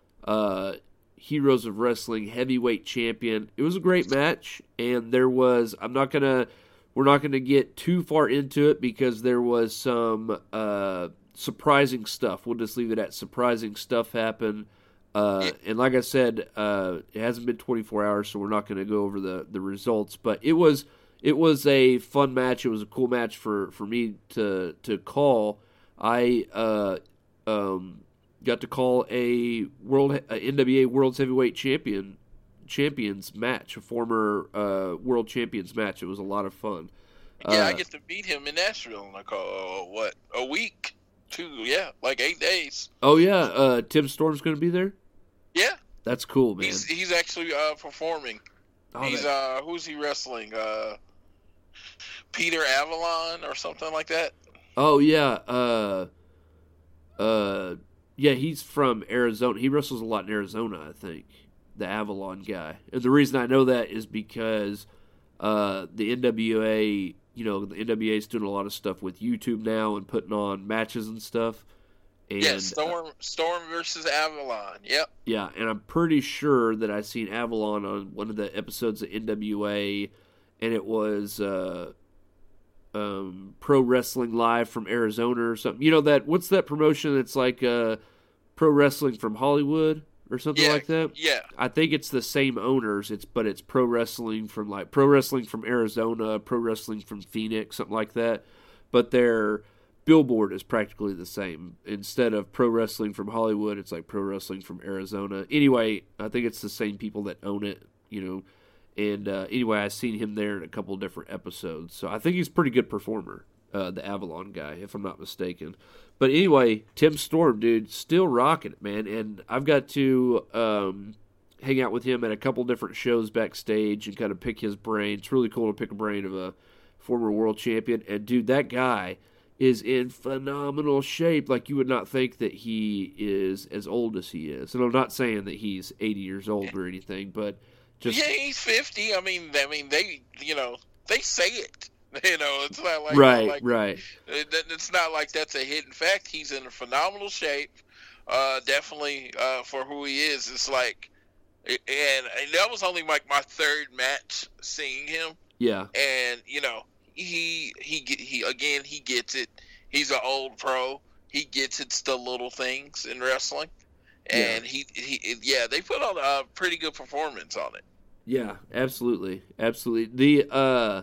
uh Heroes of Wrestling Heavyweight Champion. It was a great match, and there was, I'm not going to, we're not going to get too far into it because there was some uh, surprising stuff. We'll just leave it at surprising stuff happen. Uh, and like I said, uh, it hasn't been twenty-four hours, so we're not going to go over the, the results, but it was, it was a fun match. It was a cool match for, for me to, to call. I, uh, um, got to call a world a N W A World's Heavyweight Champion champions match, a former uh, World Champions match. It was a lot of fun. Yeah, uh, I get to beat him in Nashville in like uh, what a week, two, yeah, like eight days. Oh yeah, uh, Tim Storm's going to be there. Yeah, that's cool, man. He's he's actually uh, performing. Oh, he's that... uh, who's he wrestling? Uh, Peter Avalon or something like that. Oh yeah, uh, uh. Yeah, he's from Arizona. He wrestles a lot in Arizona, I think, the Avalon guy. And the reason I know that is because uh, the N W A, you know, the N W A is doing a lot of stuff with YouTube now and putting on matches and stuff. And, yeah, Storm, Storm versus Avalon. Yep. Yeah, and I'm pretty sure that I seen Avalon on one of the episodes of N W A, and it was uh, um, Pro Wrestling Live from Arizona or something. You know that? What's that promotion that's like uh, Pro Wrestling from Hollywood or something yeah, like that? Yeah. I think it's the same owners. It's but it's Pro Wrestling from like Pro Wrestling from Arizona, Pro Wrestling from Phoenix, something like that. But their billboard is practically the same. Instead of Pro Wrestling from Hollywood, it's like Pro Wrestling from Arizona. Anyway, I think it's the same people that own it, you know. And uh, anyway, I've seen him there in a couple different episodes. So I think he's a pretty good performer, uh, the Avalon guy, if I'm not mistaken. But anyway, Tim Storm, dude, still rocking it, man. And I've got to um, hang out with him at a couple different shows backstage and kind of pick his brain. It's really cool to pick a brain of a former world champion. And, dude, that guy is in phenomenal shape. Like, you would not think that he is as old as he is. And I'm not saying that he's eighty years old or anything, but just... Yeah, he's fifty. I mean, I mean, they, you know, they say it. You know, it's not like... Right, like, right. It, it's not like that's a hidden fact. He's in phenomenal shape. Uh, definitely uh, for who he is. It's like... And, and that was only like my third match seeing him. Yeah. And, you know, he, he, he again, he gets it. He's an old pro. He gets it's the little things in wrestling. And yeah. he, he, yeah, they put on a pretty good performance on it. Yeah, absolutely, absolutely. The uh,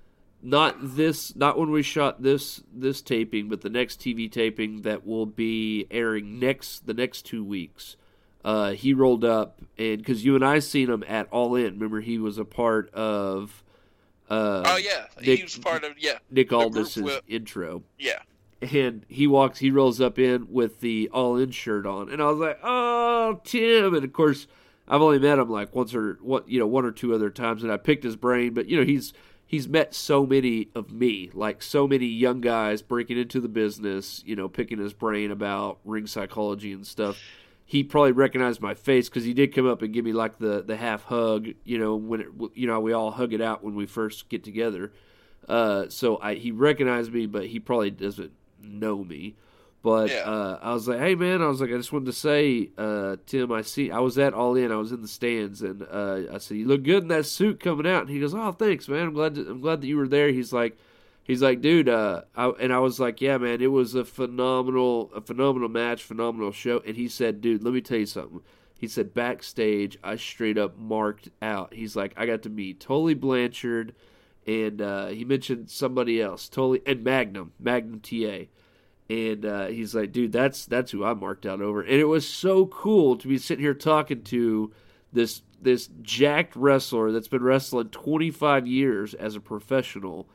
not this, not when we shot this this taping, but the next T V taping that will be airing next the next two weeks. Uh, he rolled up, and because you and I seen him at All In. Remember, he was a part of. Uh, oh yeah, Nick, he was part of yeah Nick Aldis's with, intro. Yeah. And he walks, he rolls up in with the All In shirt on, and I was like, "Oh, Tim!" And of course, I've only met him like once or what, you know, one or two other times, and I picked his brain. But you know, he's he's met so many of me, like so many young guys breaking into the business, you know, picking his brain about ring psychology and stuff. He probably recognized my face because he did come up and give me like the, the half hug, you know, when it, you know, we all hug it out when we first get together. Uh, so I he recognized me, but he probably doesn't know me. But yeah. uh, I was like, hey man, I was like, I just wanted to say, uh, Tim, I see, I was at All In, I was in the stands, and uh, I said, you look good in that suit coming out. And he goes, oh, thanks, man. I'm glad, to, I'm glad that you were there. He's like, he's like, dude, uh, I, and I was like, yeah, man, it was a phenomenal, a phenomenal match, phenomenal show. And he said, dude, let me tell you something. He said, backstage, I straight up marked out. He's like, I got to meet Tully Blanchard, and uh, he mentioned somebody else, Tully, and Magnum, Magnum T A. And uh, he's like, dude, that's that's who I marked out over. And it was so cool to be sitting here talking to this this jacked wrestler that's been wrestling twenty-five years as a professional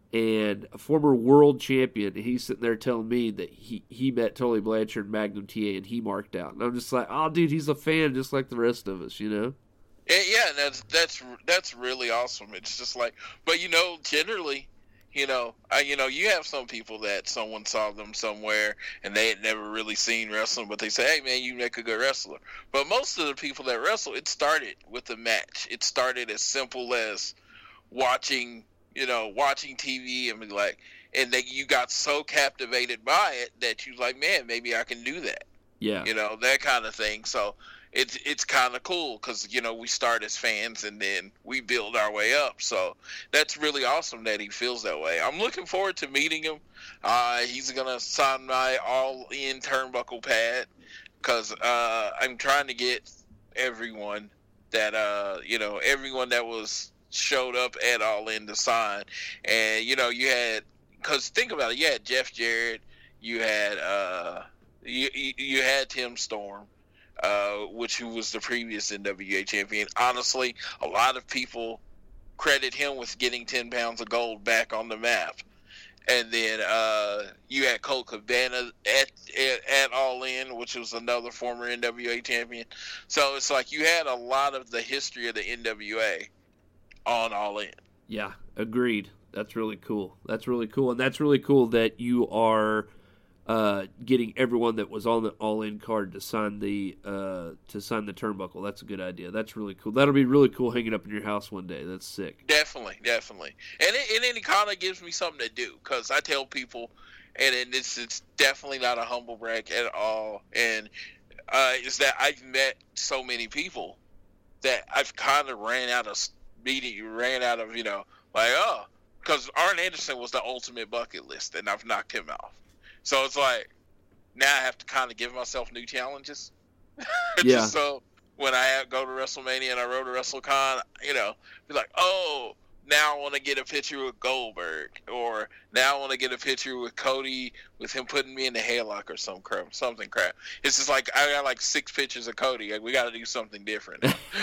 and a former world champion. And he's sitting there telling me that he, he met Tully Blanchard and Magnum T A and he marked out. And I'm just like, oh, dude, he's a fan just like the rest of us, you know? Yeah, that's that's that's really awesome. It's just like, but you know, generally, you know, I, you know, you have some people that someone saw them somewhere and they had never really seen wrestling, but they say, hey, man, you make a good wrestler. But most of the people that wrestle, it started with a match. It started as simple as watching, you know, watching T V and be like, and they, you got so captivated by it that you was like, man, maybe I can do that. Yeah. You know, that kind of thing. So it's it's kind of cool because, you know, we start as fans and then we build our way up. So that's really awesome that he feels that way. I'm looking forward to meeting him. Uh, he's going to sign my all-in turnbuckle pad because uh, I'm trying to get everyone that, uh, you know, everyone that was showed up at All In to sign. And, you know, you had, because think about it, you had Jeff Jarrett, you had, uh, you, you had Tim Storm. Uh, which who was the previous N W A champion. Honestly, a lot of people credit him with getting ten pounds of gold back on the map. And then uh, you had Colt Cabana at, at at All In, which was another former N W A champion. So it's like you had a lot of the history of the N W A on All In. Yeah, agreed. That's really cool. That's really cool. And that's really cool that you are Uh, getting everyone that was on the all-in card to sign the uh, to sign the turnbuckle. That's a good idea. That's really cool. That'll be really cool hanging up in your house one day. That's sick. Definitely, definitely. And it, and it kind of gives me something to do because I tell people, and it's it's definitely not a humble brag at all. And uh, is that I've met so many people that I've kind of ran out of meeting, ran out of you know like oh, because Arn Anderson was the ultimate bucket list, and I've knocked him off. So it's like, now I have to kind of give myself new challenges. Yeah. Just so when I go to WrestleMania and I roll to WrestleCon, you know, be like, oh, now I want to get a picture with Goldberg. Or now I want to get a picture with Cody with him putting me in the headlock or some crap, something crap. It's just like, I got like six pictures of Cody. Like, we got to do something different.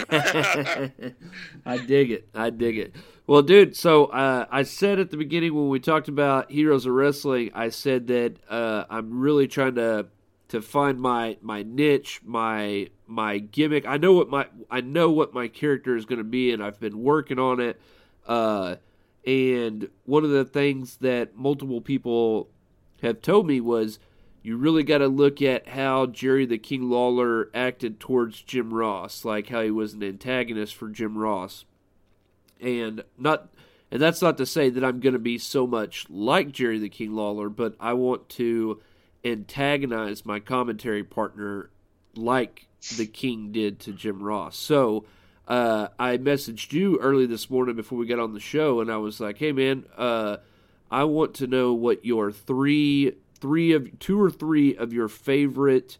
I dig it. I dig it. Well, dude, so uh, I said at the beginning when we talked about Heroes of Wrestling, I said that uh, I'm really trying to to find my my niche, my my gimmick. I know what my I know what my character is going to be, and I've been working on it. Uh, and one of the things that multiple people have told me was you really got to look at how Jerry the King Lawler acted towards Jim Ross, like how he was an antagonist for Jim Ross. And not, and that's not to say that I'm going to be so much like Jerry the King Lawler, but I want to antagonize my commentary partner like the King did to Jim Ross. So uh, I messaged you early this morning before we got on the show, and I was like, "Hey, man, uh, I want to know what your three, three of two or three of your favorite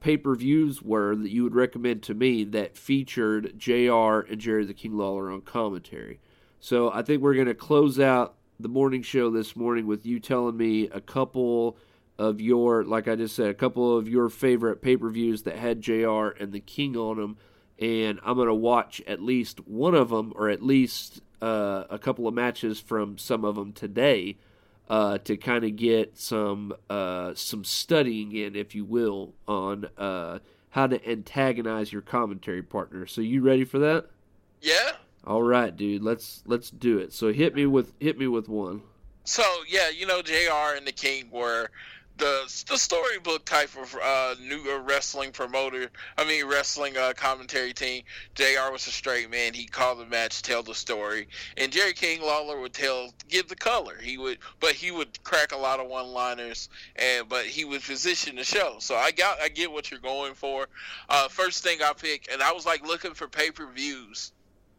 pay-per-views were that you would recommend to me that featured J R and Jerry the King Lawler on commentary. So I think we're going to close out the morning show this morning with you telling me a couple of your, like I just said, a couple of your favorite pay-per-views that had J R and the King on them, and I'm going to watch at least one of them, or at least uh, a couple of matches from some of them today, uh, to kind of get some uh, some studying in, if you will, on uh, how to antagonize your commentary partner. So you ready for that? Yeah. All right, dude. Let's let's do it. So hit me with hit me with one. So yeah, you know, J R and the King were the the storybook type of uh, new uh, wrestling promoter. I mean, wrestling uh, commentary team. J R was a straight man. He called the match, tell the story, and Jerry King Lawler would tell, give the color. He would, but he would crack a lot of one-liners, and but he would position the show. So I got, I get what you're going for. Uh, first thing I picked, and I was like looking for pay-per-views,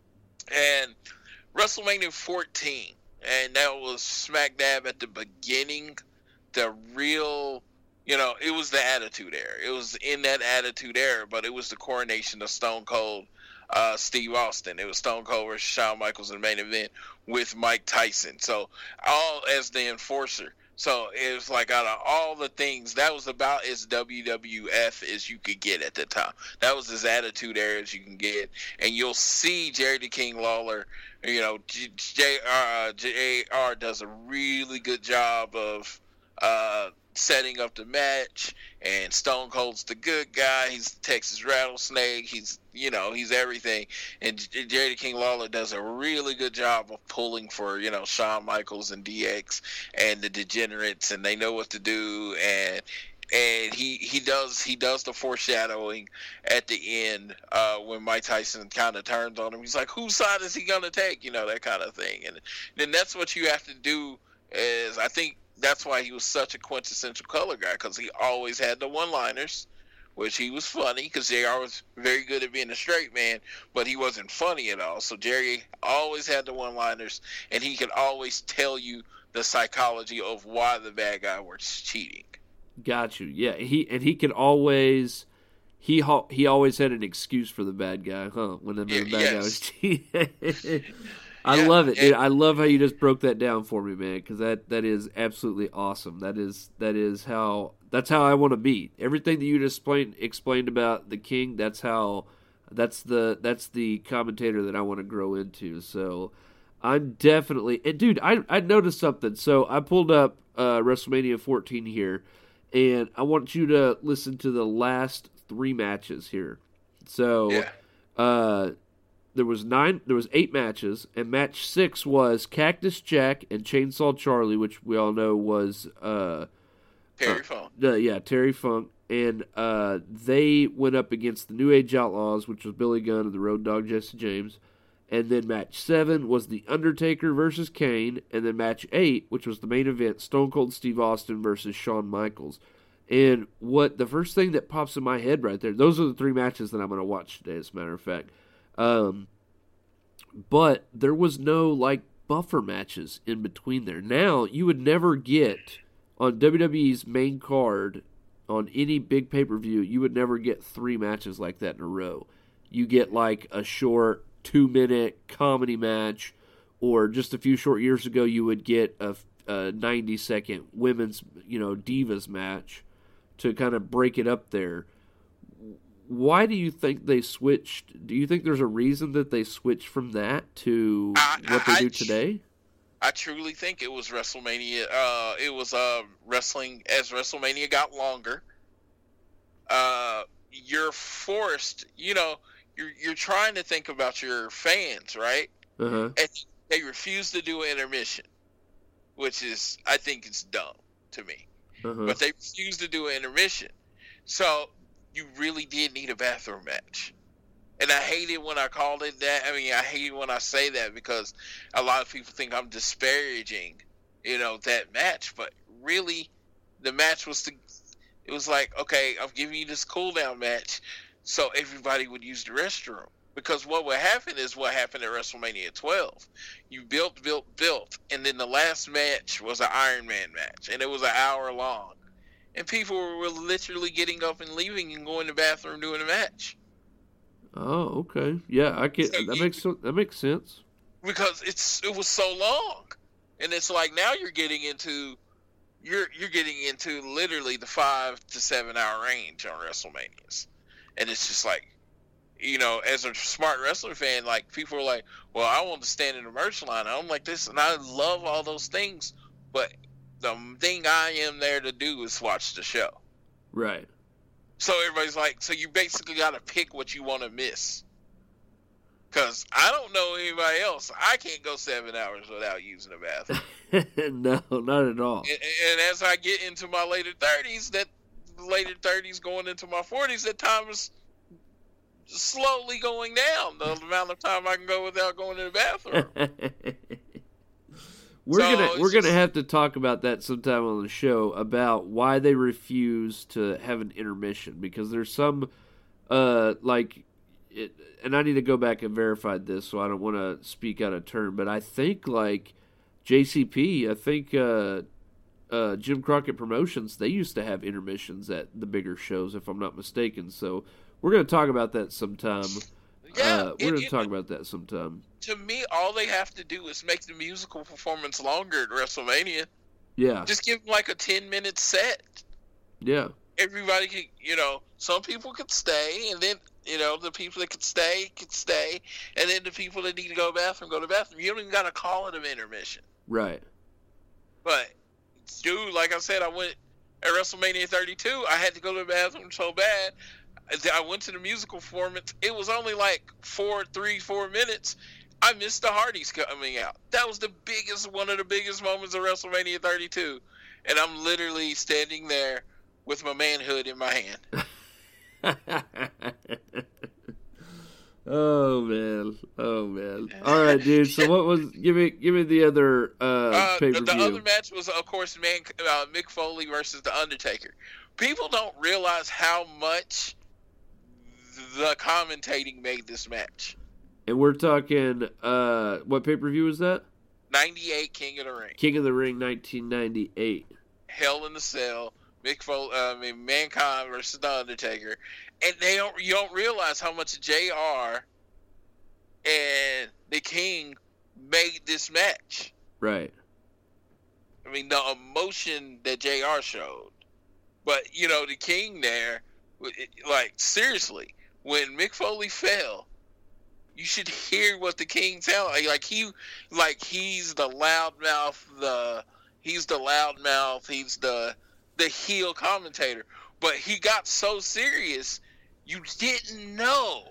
and WrestleMania fourteen, and that was smack dab at the beginning. The real, you know, it was the Attitude Era. It was in that Attitude Era, but it was the coronation of Stone Cold uh, Steve Austin. It was Stone Cold versus Shawn Michaels in the main event with Mike Tyson. So, all as the enforcer. So, it was like out of all the things, that was about as W W F as you could get at the time. That was as Attitude Era as you can get. And you'll see Jerry the King Lawler, you know, J R, uh, J R does a really good job of Uh, setting up the match, and Stone Cold's the good guy. He's the Texas Rattlesnake. He's, you know, he's everything. And Jerry the King Lawler does a really good job of pulling for, you know, Shawn Michaels and D X and the Degenerates, and they know what to do. And and he he does he does the foreshadowing at the end uh, when Mike Tyson kind of turns on him. He's like, whose side is he gonna take? You know, that kind of thing. And then that's what you have to do. Is I think. That's why he was such a quintessential color guy, because he always had the one-liners, which he was funny, because J R was very good at being a straight man, but he wasn't funny at all. So Jerry always had the one-liners, and he could always tell you the psychology of why the bad guy was cheating. Got you. Yeah, he and he could always he he always had an excuse for the bad guy, huh? When the yeah, bad yes. guy was cheating. I yeah, love it, dude. I love how you just broke that down for me, man, because that, that is absolutely awesome. That is that is how that's how I want to be. Everything that you just explained explained about the King, that's how that's the that's the commentator that I want to grow into. So I'm definitely and dude, I I noticed something. So I pulled up uh, WrestleMania fourteen here, and I want you to listen to the last three matches here. So. Yeah. Uh, There was nine. There was eight matches, and match six was Cactus Jack and Chainsaw Charlie, which we all know was uh, Terry uh, Funk. Uh, yeah, Terry Funk, and uh, they went up against the New Age Outlaws, which was Billy Gunn and the Road Dogg Jesse James. And then match seven was The Undertaker versus Kane, and then match eight, which was the main event, Stone Cold Steve Austin versus Shawn Michaels. And what the first thing that pops in my head right there, those are the three matches that I'm going to watch today, as a matter of fact. Um, but there was no like buffer matches in between there. Now you would never get on W W E's main card on any big pay-per-view, you would never get three matches like that in a row. You get like a short two minute comedy match, or just a few short years ago, you would get a, a ninety second women's, you know, divas match to kind of break it up there. Why do you think they switched? Do you think there's a reason that they switched from that to I, what they I, do today? I truly think it was WrestleMania. Uh, it was uh, wrestling as WrestleMania got longer. Uh, you're forced, you know, you're you're trying to think about your fans, right? Uh-huh. And they refuse to do an intermission, which is, I think, it's dumb to me. Uh-huh. But they refuse to do an intermission, so you really did need a bathroom match. And I hate it when I call it that. I mean, I hate it when I say that, because a lot of people think I'm disparaging, you know, that match. But really, the match was to, it was like, okay, I'm giving you this cool down match so everybody would use the restroom. Because what would happen is what happened at WrestleMania twelve. You built, built, built, and then the last match was an Iron Man match, and it was an hour long. and people were literally getting up and leaving and going to the bathroom doing a match. Oh, okay. Yeah, I can. So that you, makes that makes sense. Because it's it was so long, and it's like now you're getting into you're you're getting into literally the five to seven hour range on WrestleManias, and it's just like, you know, as a smart wrestling fan, like people are like, well, I want to stand in the merch line. I'm like this, and I love all those things, but the thing I am there to do is watch the show. Right. So everybody's like, so you basically got to pick what you want to miss. Because I don't know anybody else. I can't go seven hours without using a bathroom. No, not at all. And, and as I get into my later thirties, that later thirties going into my forties, that time is slowly going down. The amount of time I can go without going to the bathroom. We're So, gonna we're it's gonna just- have to talk about that sometime on the show about why they refuse to have an intermission, because there's some uh like it, and I need to go back and verify this, so I don't want to speak out of turn, but I think like J C P, I think uh, uh, Jim Crockett Promotions, they used to have intermissions at the bigger shows, if I'm not mistaken. So we're gonna talk about that sometime. Yeah, uh, we're it- gonna it- talk about that sometime. To me, all they have to do is make the musical performance longer at WrestleMania. Yeah, Just give them like a ten minute set. yeah. Everybody can, you know, some people could stay, and then, you know, the people that could stay could stay, and then the people that need to go to the bathroom go to the bathroom. You don't even got to call it an intermission. Right. But, dude, like I said, I went at WrestleMania thirty-two. I had to go to the bathroom so bad. I went to the musical performance. It was only like four, three, four minutes. I missed the Hardys coming out. That was the biggest, one of the biggest moments of WrestleMania thirty-two. And I'm literally standing there with my manhood in my hand. Oh man, oh man. All right, dude. So what was? Give me, give me the other uh, Uh, pay the, per the view. other match was, of course, man, uh, Mick Foley versus The Undertaker. People don't realize how much the commentating made this match. And we're talking. Uh, what pay per view was that? ninety-eight King of the Ring. King of the Ring, nineteen ninety-eight. Hell in the Cell. Mick Foley, uh, I mean, Mankind versus The Undertaker. And they don't, you don't realize how much J R and the King made this match. Right. I mean, the emotion that J R showed. But, you know, the King there, it, like, seriously, when Mick Foley fell, you should hear what the King sounded like. Like, he, like, he's the loudmouth, the, he's the loudmouth, he's the, the heel commentator. But he got so serious, you didn't know.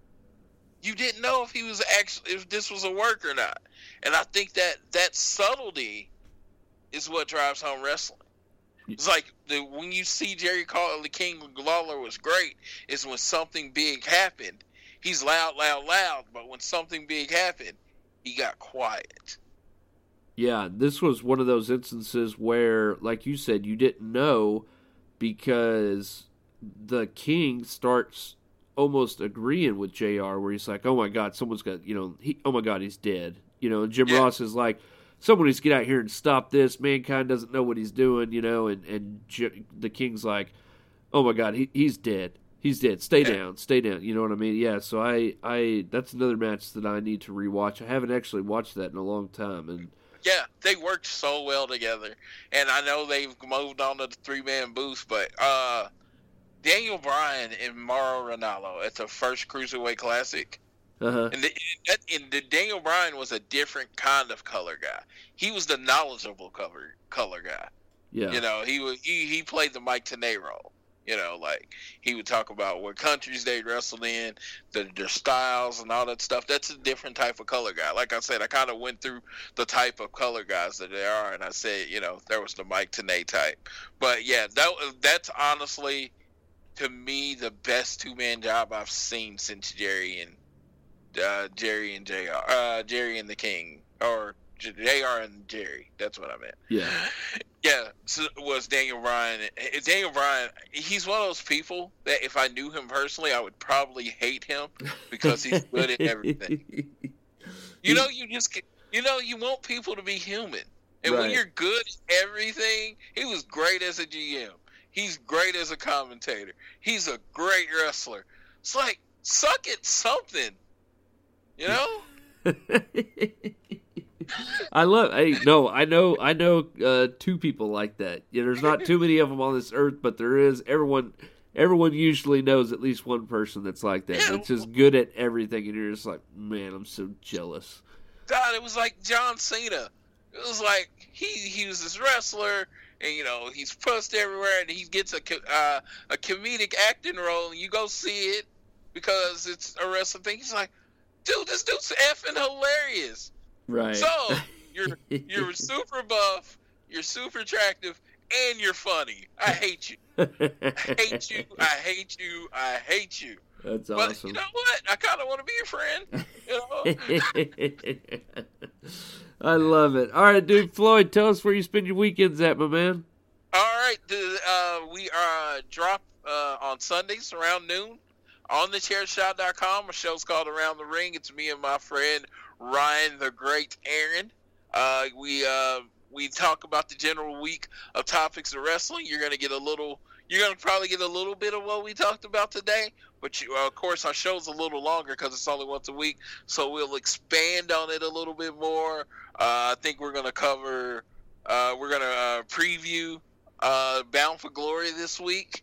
You didn't know if he was actually, if this was a work or not. And I think that that subtlety is what drives home wrestling. It's like the, when you see Jerry Call the King Lawler was great, is when something big happened. He's loud, loud, loud, but when something big happened, he got quiet. Yeah, this was one of those instances where, like you said, you didn't know, because the King starts almost agreeing with J R, where he's like, "Oh my God, someone's got, you know, he, oh my God, he's dead." You know, and Jim Yeah. Ross is like, "Someone needs to get out here and stop this. Mankind doesn't know what he's doing," you know, and and J- the King's like, "Oh my God, he, he's dead. He's dead. Stay Yeah. down, stay down." You know what I mean? Yeah. So I, I, that's another match that I need to rewatch. I haven't actually watched that in a long time, and Yeah, they worked so well together. And I know they've moved on to the three-man booth, but uh, Daniel Bryan and Mauro Ranallo at the first Cruiserweight Classic. uh-huh. And, the, that, and the Daniel Bryan was a different kind of color guy. He was the knowledgeable color color guy. Yeah. You know, he was he, he played the Mike Tenay role. You know, like he would talk about what countries they wrestled in, the, their styles and all that stuff. That's a different type of color guy. Like I said, I kind of went through the type of color guys that there are, and I said, you know, there was the Mike Tenay type. But yeah, that that's honestly, to me, the best two man job I've seen since Jerry and uh, Jerry and J R, uh, Jerry and the King, or J R and Jerry. That's what I meant. Yeah. Yeah, so was Daniel Bryan. Daniel Bryan, he's one of those people that if I knew him personally, I would probably hate him because he's good at everything. You know, you just get, you know, you want people to be human. And Right. when you're good at everything, he was great as a G M. He's great as a commentator. He's a great wrestler. It's like, suck at something, you know? I love. Hey, no, I know. I know uh, two people like that. Yeah, there's not too many of them on this earth, but there is. Everyone, everyone usually knows at least one person that's like that. Yeah. That's just good at everything, and you're just like, man, I'm so jealous. God, it was like John Cena. It was like he he was this wrestler, and you know he's pushed everywhere, and he gets a uh, a comedic acting role, and you go see it because it's a wrestling thing. He's like, dude, this dude's effing hilarious. Right. So you're you're super buff, you're super attractive, and you're funny. I hate you. I hate you. I hate you. I hate you. That's but awesome. You know what? I kind of want to be your friend. You know. I love it. All right, dude. Floyd, tell us where you spend your weekends at, my man. All right. The, uh, we are uh, drop uh, on Sundays around noon on the chair shot dot com. Our show's called Around the Ring. It's me and my friend Ryan the Great Aaron. Uh, we uh, we talk about the general week of topics of wrestling. You're gonna get a little. You're gonna probably get a little bit of what we talked about today, but you, uh, of course our show's a little longer because it's only once a week, so we'll expand on it a little bit more. Uh, I think we're gonna cover. Uh, we're gonna uh, preview uh, Bound for Glory this week.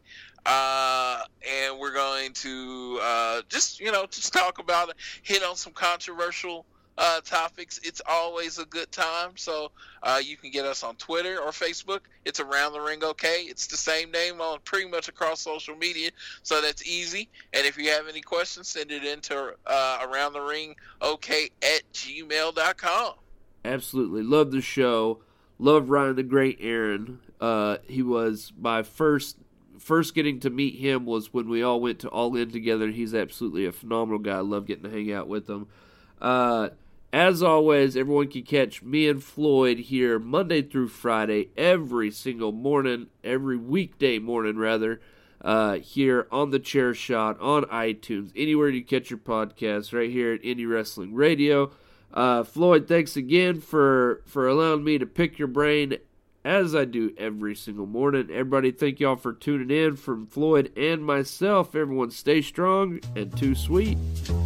Uh, and we're going to uh, just, you know, just talk about it, hit on some controversial uh, topics. It's always a good time. So uh, you can get us on Twitter or Facebook. It's Around the Ring OK. It's the same name on pretty much across social media, so that's easy. And if you have any questions, send it into uh, around the ring OK at gmail dot com. Absolutely. Love the show. Love Ryan the Great Aaron. Uh, he was my first... First getting to meet him was when we all went to All In together. He's absolutely a phenomenal guy. I love getting to hang out with him. Uh, as always, everyone can catch me and Floyd here Monday through Friday, every single morning, every weekday morning, rather, uh, here on the Chair Shot, on iTunes, anywhere you catch your podcasts, right here at Indie Wrestling Radio. Uh, Floyd, thanks again for, for allowing me to pick your brain as I do every single morning. Everybody, thank y'all for tuning in. From Floyd and myself, everyone stay strong and too sweet.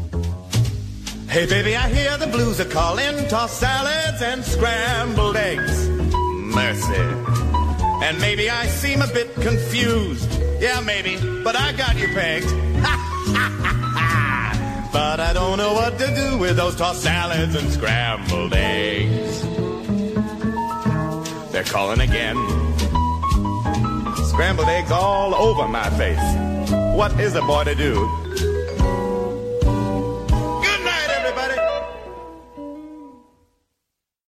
Hey baby, I hear the blues are calling, tossed salads and scrambled eggs. Mercy. And maybe I seem a bit confused. Yeah, maybe, but I got you pegged. But I don't know what to do with those tossed salads and scrambled eggs. They're calling again. Scrambled eggs all over my face. What is a boy to do?